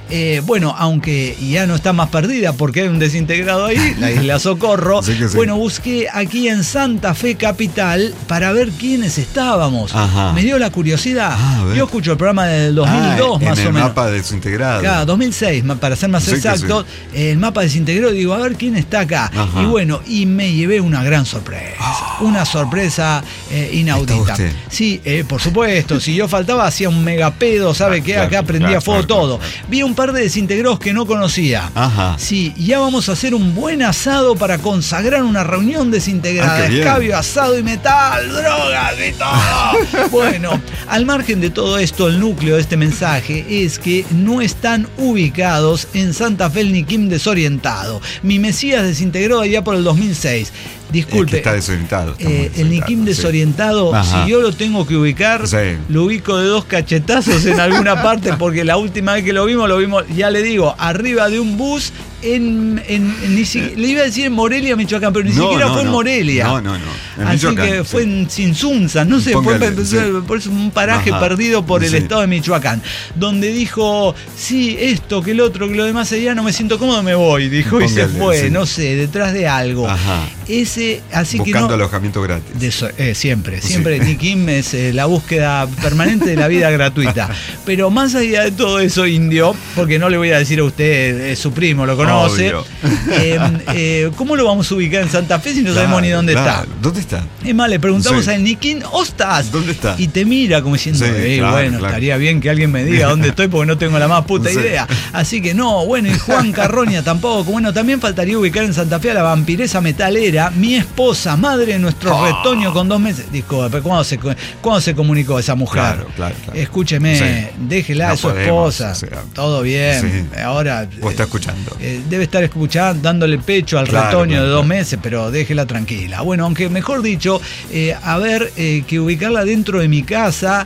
Bueno, aunque ya no está más perdida porque hay un desintegrado ahí, la isla Socorro. Sí. Bueno, busqué aquí en Santa Fe Capital para ver quiénes estábamos. Ajá. Me dio la curiosidad. A ver. Yo escucho el programa del 2002 más o menos. En el mapa desintegrado. Claro, 2006, para ser más exacto. El mapa desintegrado, digo, a ver quién está acá. Ajá. Y bueno, y me llevé una gran sorpresa. Una sorpresa inaudita. ¿Está usted? Sí, por supuesto. Si yo faltaba, hacía un megapedo, ¿sabe qué? Acá prendía fuego todo. Vi un par de desintegrados que no conocía. Ajá. Sí, ya vamos a hacer un buen asado para consagrar una reunión desintegrada. qué bien. Escabio, asado y metal, drogas y todo. Bueno, al margen de todo esto, el núcleo de este mensaje es que no están ubicados en Santa Fe el Niquim desorientado. Mi Mesías desintegró allá por el 2006. Disculpe. Es que está desorientado. Está muy El Niquim desorientado, Ajá. si yo lo tengo que ubicar, Sí. lo ubico de 2 cachetazos en alguna parte, porque la última vez que lo vimos, ya le digo, arriba de un bus le iba a decir en Morelia, Michoacán, pero ni siquiera fue en Morelia. No. En Así Michoacán, que fue sí. en Sinsunza, no sé, Póngale, por eso un paraje Ajá. perdido por el Sí. estado de Michoacán, donde dijo, sí, esto, que el otro, que lo demás allá, no me siento cómodo, me voy, dijo, y se Póngale, fue, sí. no sé, detrás de algo. Ajá. Así Buscando que no, alojamiento gratis. siempre Sí. Niquim es la búsqueda permanente de la vida gratuita. Pero más allá de todo eso, Indio, porque no le voy a decir a usted, es su primo, lo conoce. Obvio. ¿Cómo lo vamos a ubicar en Santa Fe si no sabemos ni dónde está? ¿Dónde está? Es más, le preguntamos Sí. al Niquim, ¿ostás? ¿Dónde está? Y te mira como diciendo, Sí, claro, bueno, claro. estaría bien que alguien me diga dónde estoy porque no tengo la más puta Sí. idea. Así que no, bueno, y Juan Carroña tampoco. Bueno, también faltaría ubicar en Santa Fe a la vampiresa metalera, mi esposa, madre de nuestro retoño con 2 meses. Disculpe, ¿cuándo se comunicó esa mujer? Claro. Escúcheme, Sí. déjela No a su podemos, esposa. o sea, Todo bien. sí. Ahora. ¿O está escuchando? Debe estar escuchando, dándole pecho al Claro, retoño de 2 claro. meses, pero déjela tranquila. Bueno, aunque mejor dicho, que ubicarla dentro de mi casa,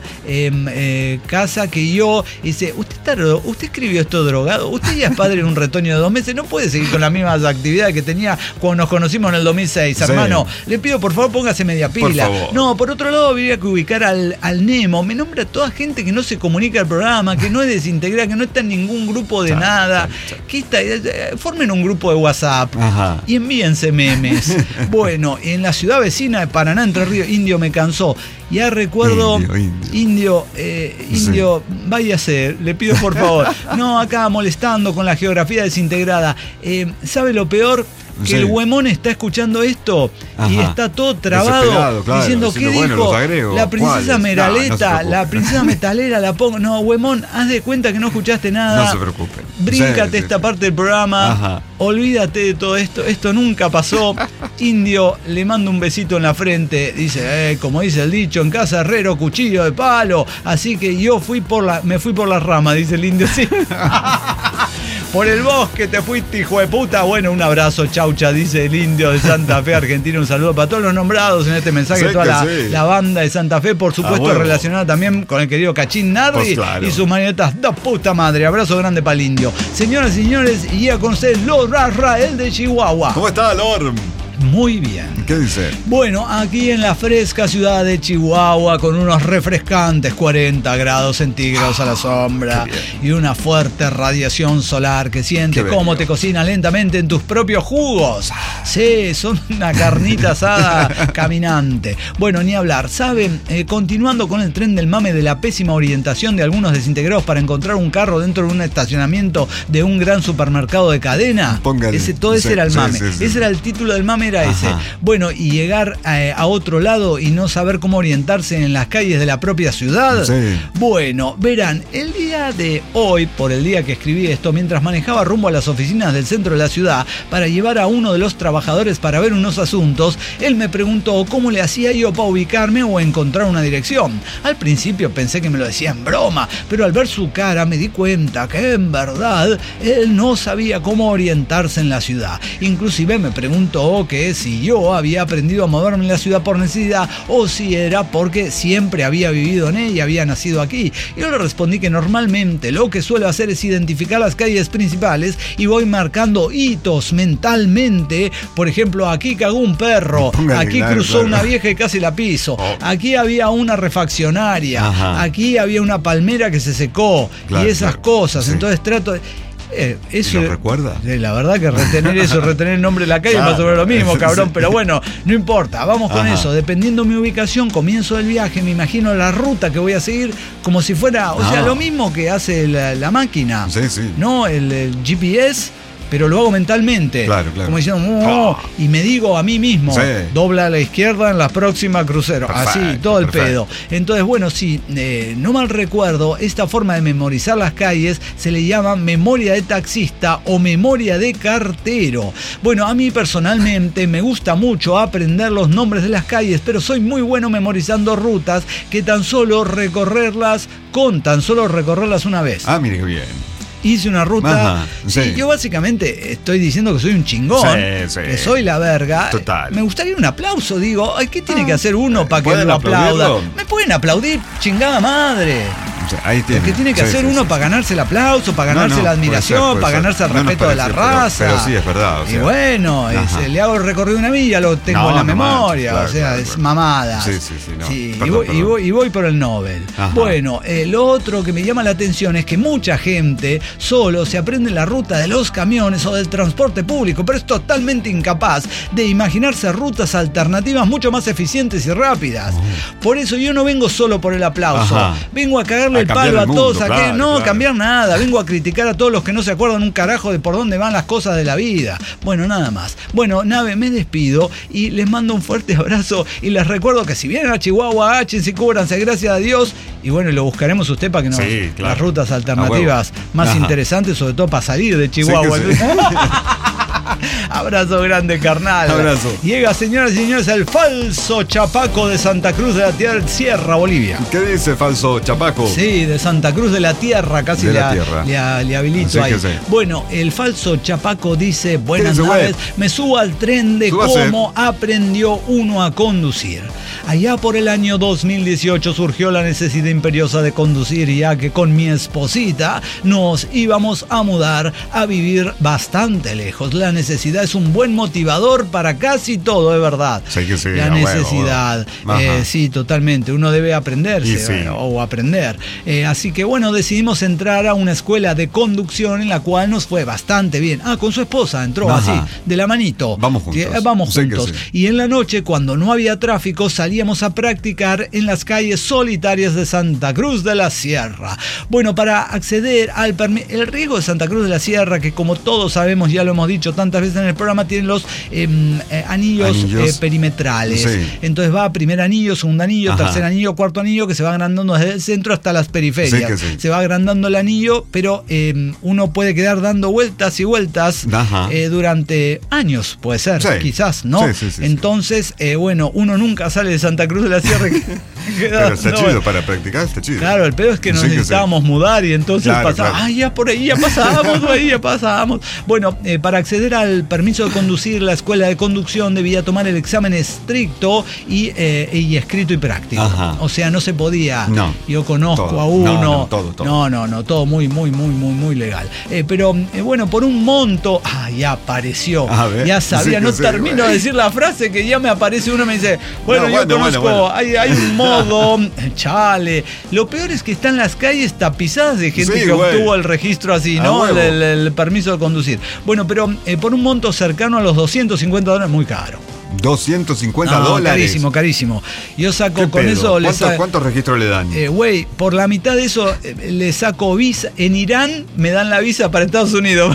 casa que yo, dice, ¿usted escribió esto drogado? Usted ya es padre de un retoño de 2 meses, no puede seguir con las mismas actividades que tenía cuando nos conocimos en el 2006, Sí. hermano. Le pido, por favor, póngase media pila. Por favor. No, por otro lado, habría que ubicar al Nemo. Me nombra toda gente que no se comunica al programa, que no es desintegrada, que no está en ningún grupo de nada. Que formen un grupo de WhatsApp. Ajá. Y envíense memes. Bueno, en la ciudad vecina de Paraná, Entre Ríos, Indio me cansó. Ya recuerdo, Indio, váyase, le pido por favor. No, acá molestando con la geografía desintegrada. ¿Sabe lo peor? Que Sí. el huemón está escuchando esto y Ajá. está todo trabado, Desesperado, claro, diciendo, ¿qué diciendo, bueno, dijo? los agrego. La princesa ¿Cuáles? Meraleta, No se preocupe. la princesa metalera la pongo. No, huemón, haz de cuenta que no escuchaste nada. No se preocupe. Bríncate Sí. esta parte del programa. Ajá. Olvídate de todo esto. Esto nunca pasó. Indio, le mando un besito en la frente. Dice, como dice el dicho, en casa herrero, cuchillo de palo. Así que yo me fui por las ramas, dice el indio. Sí. Por el bosque te fuiste, hijo de puta. Bueno, un abrazo, chaucha, dice el indio de Santa Fe, Argentina. Un saludo para todos los nombrados en este mensaje, Sí, toda que sí. la banda de Santa Fe, por supuesto, huevo. relacionada también con el querido Cachín Nardi Pues claro. y sus marionetas de puta madre. Abrazo grande para el indio. Señoras y señores, y a conocer Lord Rafael de Chihuahua. ¿Cómo está, Lord? Muy bien. ¿Qué dice? Bueno, aquí en la fresca ciudad de Chihuahua, con unos refrescantes 40 grados centígrados a la sombra y una fuerte radiación solar que siente Qué cómo bello. te cocina lentamente en tus propios jugos. Sí, son una carnita asada caminante. Bueno, ni hablar. ¿Saben? Continuando con el tren del mame de la pésima orientación de algunos desintegrados para encontrar un carro dentro de un estacionamiento de un gran supermercado de cadena. Póngale. Todo ese Sí, era el sí, mame. sí, sí. Ese era el título del mame, era Ajá. ese. Bueno, y llegar a otro lado y no saber cómo orientarse en las calles de la propia ciudad. Sí. Bueno, verán, el día de hoy, por el día que escribí esto, mientras manejaba rumbo a las oficinas del centro de la ciudad para llevar a uno de los trabajadores para ver unos asuntos, él me preguntó cómo le hacía yo para ubicarme o encontrar una dirección. Al principio pensé que me lo decía en broma, pero al ver su cara me di cuenta que en verdad él no sabía cómo orientarse en la ciudad. Inclusive me preguntó que pregunté si yo había aprendido a moverme en la ciudad por necesidad o si era porque siempre había vivido en ella, había nacido aquí. Yo le respondí que normalmente lo que suelo hacer es identificar las calles principales y voy marcando hitos mentalmente. Por ejemplo, aquí cagó un perro, aquí cruzó una vieja y casi la piso, aquí había una refaccionaria, aquí había una palmera que se secó, y esas cosas. Sí. Entonces trato de... eso, ¿lo recuerda? La verdad que retener eso, retener el nombre de la calle, más o menos lo mismo, cabrón. Pero bueno, no importa, vamos con eso. Dependiendo de mi ubicación, comienzo del viaje, me imagino la ruta que voy a seguir como si fuera, o sea, lo mismo que hace la máquina, ¿no? El GPS, pero lo hago mentalmente. Claro. Como diciendo, y me digo a mí mismo, dobla a la izquierda en la próxima crucero. Perfecto, así, todo el pedo. Entonces, bueno, sí, no mal recuerdo, esta forma de memorizar las calles se le llama memoria de taxista o memoria de cartero. Bueno, a mí personalmente me gusta mucho aprender los nombres de las calles, pero soy muy bueno memorizando rutas que tan solo recorrerlas una vez. Ah, mire qué bien. Hice una ruta. Yo básicamente estoy diciendo que soy un chingón, que soy la verga. Total. Me gustaría un aplauso, digo. ¿Qué tiene que hacer uno para que lo aplauda? Me pueden aplaudir, chingada madre. Ahí tiene. ¿Qué tiene que hacer uno para ganarse el aplauso, para ganarse la admiración, para ganarse el respeto de la raza? Pero sí, es verdad. Y bueno, le hago el recorrido de una milla, lo tengo en la memoria. Es mamada. Y voy por el Nobel. Bueno, lo otro que me llama la atención es que mucha gente solo se aprende la ruta de los camiones o del transporte público, pero es totalmente incapaz de imaginarse rutas alternativas mucho más eficientes y rápidas. Por eso yo no vengo solo por el aplauso, vengo a cagarle el palo a todos, cambiar nada, vengo a criticar a todos los que no se acuerdan un carajo de por dónde van las cosas de la vida. Bueno, nada más. Bueno, nave, me despido y les mando un fuerte abrazo y les recuerdo que si vienen a Chihuahua, agáchense y cúbranse, gracias a Dios, y bueno, lo buscaremos usted para que nos las rutas alternativas más interesantes, sobre todo para salir de Chihuahua. Abrazo grande, carnal. Abrazo. Llega, señoras y señores, el falso Chapaco de Santa Cruz de la Sierra, Bolivia. ¿Qué dice falso Chapaco? Sí, de Santa Cruz de la Tierra, casi le habilito ahí. Bueno, el falso Chapaco dice: buenas naves, me subo al tren de cómo aprendió uno a conducir. Allá por el año 2018 surgió la necesidad imperiosa de conducir, ya que con mi esposita nos íbamos a mudar a vivir bastante lejos. La necesidad es un buen motivador para casi todo, de verdad. Sí, la necesidad. Sí, totalmente. Uno debe aprenderse o aprender. Así que bueno, decidimos entrar a una escuela de conducción en la cual nos fue bastante bien. Con su esposa entró así, de la manito. Vamos juntos. Vamos juntos. Y en la noche, cuando no había tráfico, salíamos a practicar en las calles solitarias de Santa Cruz de la Sierra. Bueno, para acceder al el riesgo de Santa Cruz de la Sierra, que como todos sabemos, ya lo hemos dicho tantas veces en el programa, tienen los anillos perimetrales. Entonces va primer anillo, segundo anillo, tercer anillo, cuarto anillo, que se va agrandando desde el centro hasta las periferias. Se va agrandando el anillo, pero uno puede quedar dando vueltas y vueltas durante años, puede ser, quizás, ¿no? Entonces, bueno, uno nunca sale de Santa Cruz de la Sierra. Pero está chido para practicar, está chido. Claro, el pedo es que nos necesitábamos mudar y entonces pasaba, ya por ahí ya pasábamos, Bueno, para acceder al permiso de conducir, la escuela de conducción debía tomar el examen estricto y escrito y práctico. O sea, no se podía. Yo conozco a uno. Todo muy legal. Pero bueno, por un monto, ya apareció. Ya sabía, no termino de decir la frase que ya me aparece uno y me dice, yo conozco, hay un modo, chale. Lo peor es que están las calles tapizadas de gente que obtuvo el registro así, ¿no? El permiso de conducir. Bueno, pero por un monto cercano a los $250, muy caro. $250. Carísimo. Yo saco con eso... ¿Cuántos registros le dan? Por la mitad de eso le saco visa. En Irán me dan la visa para Estados Unidos.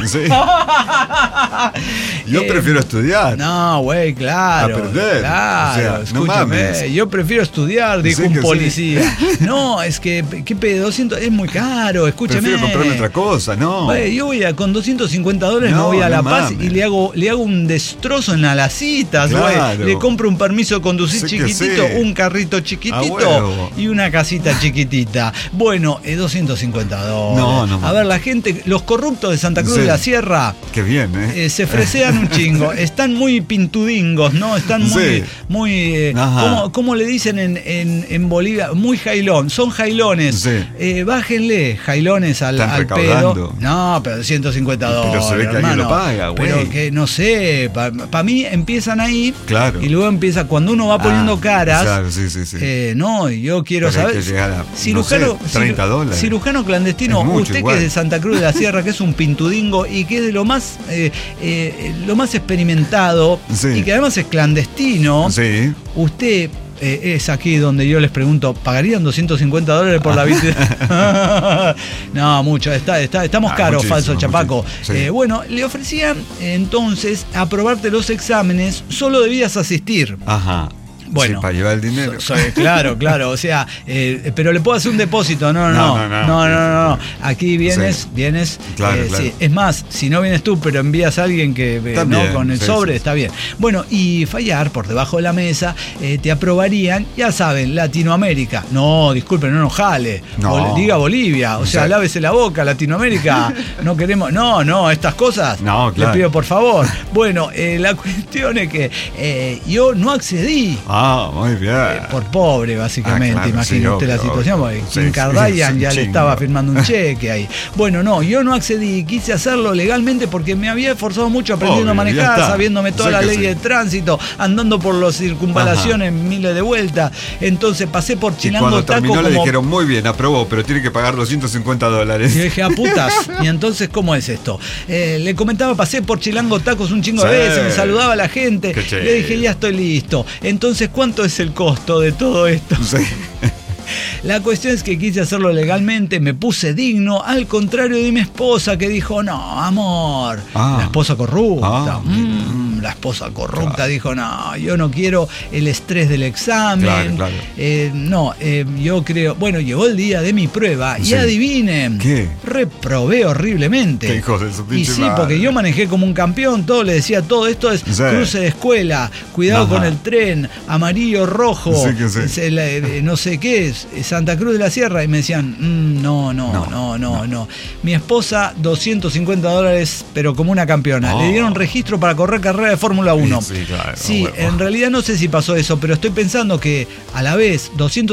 Yo prefiero estudiar. Claro. Aprender. Claro, no mames. Yo prefiero estudiar, dijo un policía. No, es que, ¿qué pedo? 200 es muy caro, escúchame. Prefiero comprarme otra cosa, no. Yo voy con $250 me voy a La Paz y le hago un destrozo en Alacitas, Claro. Le compro un permiso de conducir Sí que chiquitito, sí. un carrito A chiquitito huevo. y una casita chiquitita. Bueno, $250. No. A ver, la gente, los corruptos de Santa Cruz Sí. de la Sierra Qué bien, se fresean un chingo. Están muy pintudingos, ¿no? Están Sí. muy Ajá. ¿cómo le dicen en Bolivia? Muy jailón. Son jailones. Sí. Bájenle jailones al Están pedo. recaudando. No, pero $150. Pero se ve que alguien hermano. lo paga, güey. Pero que no sé, para mí empiezan ahí. Claro. Y luego empieza, cuando uno va poniendo caras. Claro, sí. No, yo quiero Pero hay saber. que llegar a, cirujano, no sé, $30. cirujano clandestino, Es mucho, usted igual. que es de Santa Cruz de la Sierra, que es un pintudingo y que es de lo más experimentado Sí. y que además es clandestino, Sí. usted es aquí donde yo les pregunto, ¿pagarían $250 por la visita? No, mucho, estamos caros, muchísimo, falso chapaco. muchísimo, sí. Bueno, le ofrecían entonces aprobarte los exámenes, solo debías asistir. Ajá. Bueno, Sí, para llevar el dinero. Claro, o sea, pero le puedo hacer un depósito, no. Aquí vienes, Claro. sí. Es más, si no vienes tú, pero envías a alguien que También, con el sí, sobre, sí. está bien. Bueno, y fallar por debajo de la mesa, te aprobarían, ya saben, Latinoamérica. No, disculpen, no nos jale. No. Diga Bolivia, o sea, Sí. lávese la boca, Latinoamérica. No queremos, no, estas cosas. No, claro. Le pido por favor. Bueno, la cuestión es que yo no accedí. Ah, muy bien. Por pobre, básicamente, claro, imagine sí, usted la obvio, situación, obvio. porque Sí, Kim Kardashian sí, ya le chingo. estaba firmando un cheque ahí. Bueno, no, yo no accedí, quise hacerlo legalmente porque me había esforzado mucho aprendiendo Obvio, a ya manejar, está. sabiendo toda Sí la que ley sí. de tránsito, andando por las circunvalaciones miles de vueltas. Entonces pasé por Y Chilango cuando Taco terminó le como... dijeron, muy bien, aprobó, pero tiene que pagar $250. Y yo dije, a putas. Y entonces, ¿cómo es esto? Le comentaba, pasé por Chilango Tacos un chingo de Sí. veces, me saludaba a la gente. Qué chido. Le dije, ya estoy listo. Entonces, ¿cuánto es el costo de todo esto? Sí. La cuestión es que quise hacerlo legalmente, me puse digno, al contrario de mi esposa que dijo, no, amor, la esposa corrupta. La esposa corrupta dijo, no, yo no quiero el estrés del examen. Claro. Yo creo, bueno, llegó el día de mi prueba y Sí. adivinen, ¿Qué? reprobé horriblemente. Qué hijos de su Y pinche sí, madre. porque yo manejé como un campeón, todo le decía, todo esto es Sí. cruce de escuela, cuidado Ajá. con el tren, amarillo, rojo, Sí que sí. es no sé qué es, Santa Cruz de la Sierra, y me decían, no. Mi esposa, $250, pero como una campeona. Oh. Le dieron registro para correr carrera de Fórmula 1. Sí, claro. Sí, Bueno. en realidad no sé si pasó eso, pero estoy pensando que a la vez,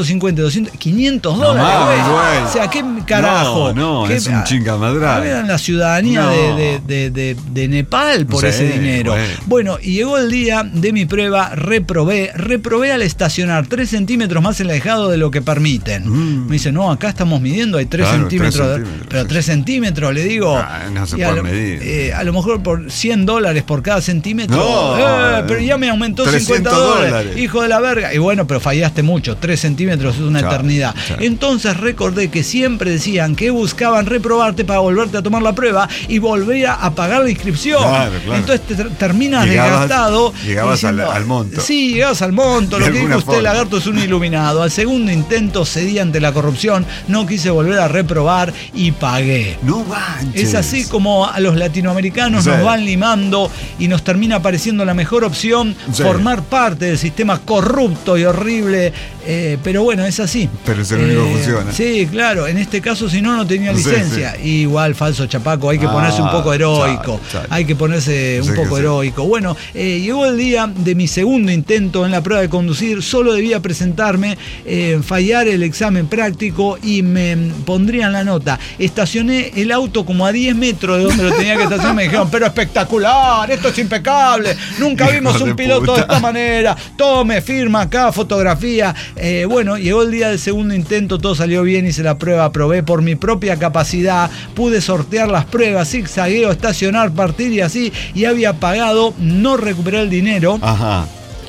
$500, No mames, güey. güey. O sea, ¿qué carajo? No, ¿Qué- es un chingamadral. Eran la ciudadanía No. de Nepal por Sí, ese dinero. Bueno, y llegó el día de mi prueba, reprobé al estacionar 3 centímetros más alejado de lo que permiten. Me dice, no, acá estamos midiendo, hay 3 Claro, centímetros. 3 centímetros, Pero sí. 3 centímetros, le digo. No se y puede medir. a lo mejor por $100 por cada centímetro. No, pero ya me aumentó $300. $50. Hijo de la verga. Y bueno, pero fallaste mucho. 3 centímetros es una Chao, eternidad. chao. Entonces recordé que siempre decían que buscaban reprobarte para volverte a tomar la prueba y volver a pagar la inscripción. Claro. Entonces terminas Llegabas- desgastado. llegabas diciendo, al monto. Sí, llegabas al monto. De Lo que dijo alguna usted, forma. lagarto, es un iluminado. Al segundo intento cedí ante la corrupción. No quise volver a reprobar y pagué. No manches. Es así como a los latinoamericanos Sí. nos van limando y nos termina pareciendo la mejor opción Sí. formar parte del sistema corrupto y horrible. Pero bueno, es así. Pero es el único que funciona. Sí, claro. En este caso, si no tenía Sí, licencia. sí. Igual, falso chapaco, hay que ponerse un poco heroico. chao. Hay que ponerse un Sí que poco sí. heroico. Bueno, llegó el día de mi segundo intento en la prueba de conducir. Solo debía presentarme, fallar el examen práctico y me pondrían la nota. Estacioné el auto como a 10 metros de donde lo tenía que estacionar. Me dijeron, pero espectacular, esto es impecable. Nunca Hijo vimos un de piloto puta. de esta manera. Tome, firma acá, fotografía. Bueno, llegó el día del segundo intento, todo salió bien, hice la prueba, probé por mi propia capacidad, pude sortear las pruebas, zigzagueo, estacionar, partir y así, y había pagado, no recuperé el dinero. Ajá.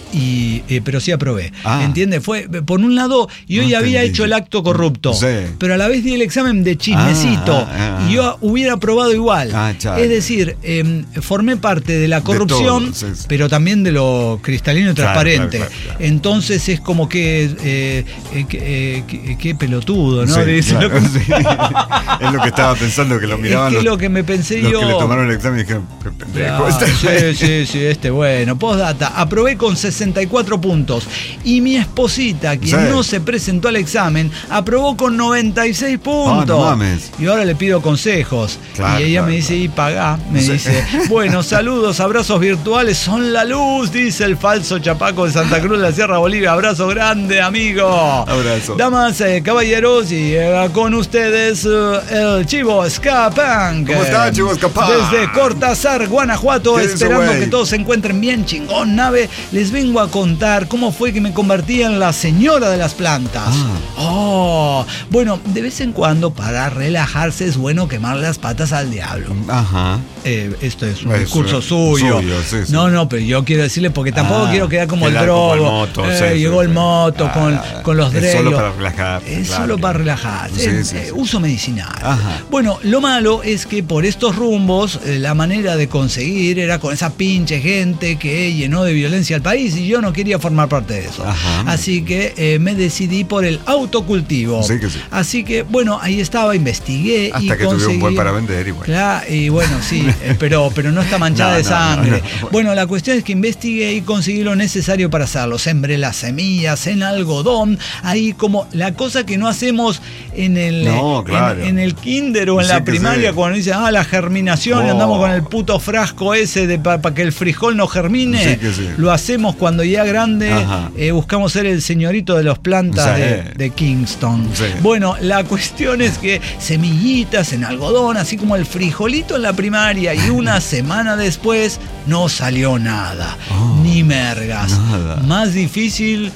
pero sí aprobé. ¿Entiendes? Fue por un lado, yo ya había hecho el acto corrupto, pero a la vez di el examen de chismecito y yo hubiera aprobado igual. Es decir, formé parte de la corrupción, pero también de lo cristalino y transparente. Claro. Entonces es como que qué pelotudo, ¿no? Es lo que estaba pensando, que lo miraban. Es lo que me pensé los yo. Que le tomaron el examen y dijeron, sí, bueno. Postdata, aprobé con 64 puntos. Y mi esposita, quien no se presentó al examen, aprobó con 96 puntos. No mames. Y ahora le pido consejos. Y ella me dice, y pagá. Me dice, bueno, saludos, abrazos virtuales, son la luz, dice el falso chapaco de Santa Cruz de la Sierra Bolivia. Abrazo grande, amigo. Abrazo. Damas, caballeros, y con ustedes el Chivo Ska Punk. ¿Cómo está, Chivo Ska Punk? Desde Cortázar, Guanajuato, esperando que todos se encuentren bien chingón, nave. Les vengo a contar cómo fue que me convertí en la señora de las plantas. Bueno, de vez en cuando, para relajarse, es bueno quemar las patas al diablo. Esto es un discurso suyo. Sí. No, pero yo quiero decirle, porque tampoco quiero quedar como el drogo. Llegó el moto con los drelos. Es solo para relajar. Es solo para relajar. Uso medicinal. Bueno, lo malo es que por estos rumbos, la manera de conseguir era con esa pinche gente que llenó de violencia al país, y yo no quería formar parte de eso. Así que me decidí por el autocultivo. Sí. Así que, bueno, ahí estaba, investigué. Hasta que tuve un buen para vender y bueno. Claro, y bueno, sí, pero no está manchada de sangre. Bueno, la cuestión es que investigué y conseguí lo necesario para hacerlo. Sembré las semillas en algodón, ahí como la cosa que no hacemos en el en el kinder o en la primaria, cuando dicen, la germinación, y andamos con el puto frasco ese para que el frijol no germine. Lo hacemos cuando ya grande, buscamos ser el señorito de las plantas de Kingston. Bueno, la cuestión es que semillitas en algodón, así como el frijolito en la primaria, y una semana después no salió nada, ni mergas. Nada. Más difícil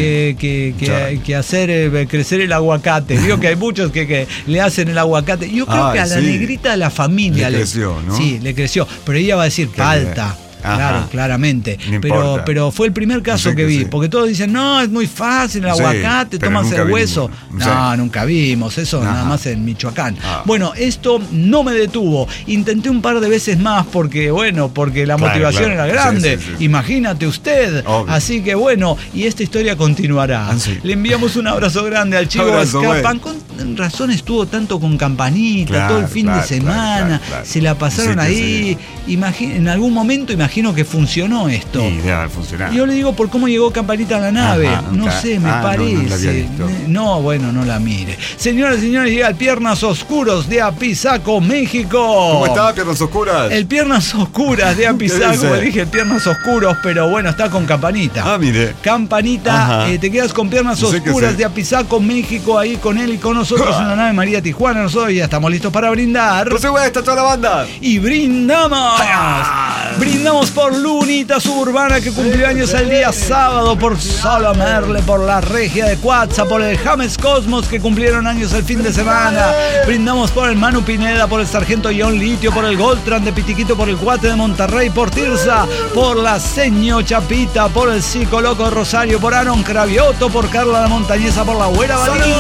que hacer crecer el aguacate. Vio que hay muchos que le hacen el aguacate. Yo creo que a la negrita de la familia le creció, ¿no? Sí, le creció. Pero ella va a decir palta. Claro, claramente. Pero fue el primer caso que vi. Porque todos dicen, no, es muy fácil el aguacate, tomas el hueso. No, nunca vimos eso, nada más en Michoacán. Bueno, esto no me detuvo. Intenté un par de veces más porque la motivación era grande. Imagínate usted. Obvio. Así que bueno, y esta historia continuará. Le enviamos un abrazo grande al Chivo Ska Punk. Con razón estuvo tanto con Campanita, todo el fin de semana. Se la pasaron ahí. En algún momento imagino que funcionó esto. Sí, debe funcionar. Yo le digo por cómo llegó Campanita a la nave. No sé, me parece. No, no la mire. Señoras y señores, llega el Piernas Oscuros de Apizaco, México. ¿Cómo está, Piernas Oscuras? El Piernas Oscuras de Apizaco. Dije Piernas Oscuros, pero bueno, está con Campanita. Mire. Campanita, te quedas con Piernas Oscuras de Apizaco, México, ahí con él y con nosotros en la nave María Tijuana. Nosotros ya estamos listos para brindar. Por supuesto, está toda la banda. Y brindamos. Brindamos por Lunita Suburbana, que cumplió años el día sábado, por Solo Merle, por la Regia de Cuatza, por el James Cosmos, que cumplieron años el fin de semana. Brindamos por el Manu Pineda, por el Sargento John Litio, por el Goltran de Pitiquito, por el Guate de Monterrey, por Tirsa, por la Seño Chapita, por el Psico Loco de Rosario, por Aaron Cravioto, por Carla la Montañesa, por la Güera Balín.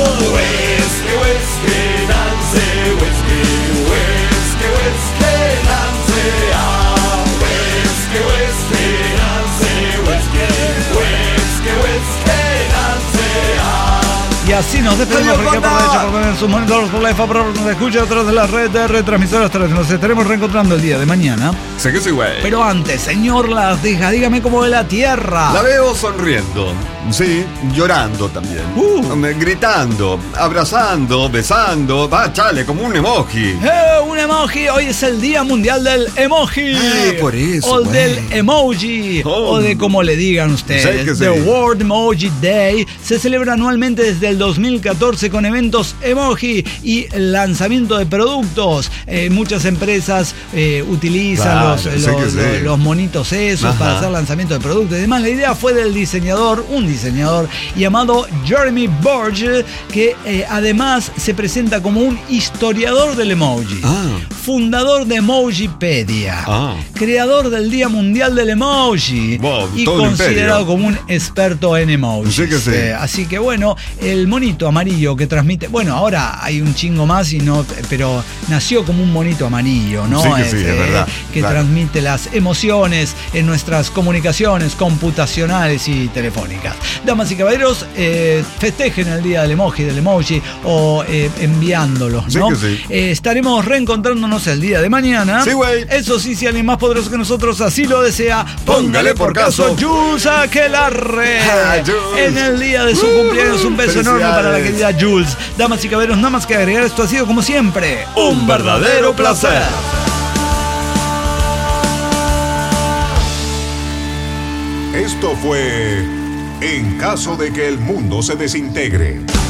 Y así nos despedimos, porque aprovecho por tener sus monitores por la EFA, por nos escucha a través de la red de retransmisoras. Nos estaremos reencontrando el día de mañana. Sé que soy güey. Pero antes, señor Las Deja, dígame cómo ve la tierra. La veo sonriendo. Sí, llorando también. Gritando, abrazando, besando. Chale, como un emoji. Un emoji. Hoy es el Día Mundial del Emoji. Por eso. O del emoji. O de como le digan ustedes. The World Emoji Day se celebra anualmente desde el 2014 con eventos emoji y lanzamiento de productos. Muchas empresas utilizan los monitos esos para hacer lanzamiento de productos y demás. La idea fue del un diseñador llamado Jeremy Borge, que además se presenta como un historiador del emoji. fundador de Emojipedia, creador del Día Mundial del Emoji y considerado como un experto en emojis. Sí que sí. Así que bueno, el monito amarillo que transmite, bueno, ahora hay un chingo más pero nació como un monito amarillo, ¿no? Sí que sí, es verdad. Que transmite las emociones en nuestras comunicaciones computacionales y telefónicas. Damas y caballeros, festejen el Día del Emoji o enviándolos, ¿no? Sí. Estaremos reencontrándonos el día de mañana. Sí, güey. Eso sí, si alguien más poderoso que nosotros así lo desea, póngale por caso Jules Aquelarre. En el día de su cumpleaños, un beso enorme para la querida Jules. Damas y caballeros, nada más que agregar, esto ha sido como siempre un verdadero placer. Esto fue En caso de que el mundo se desintegre.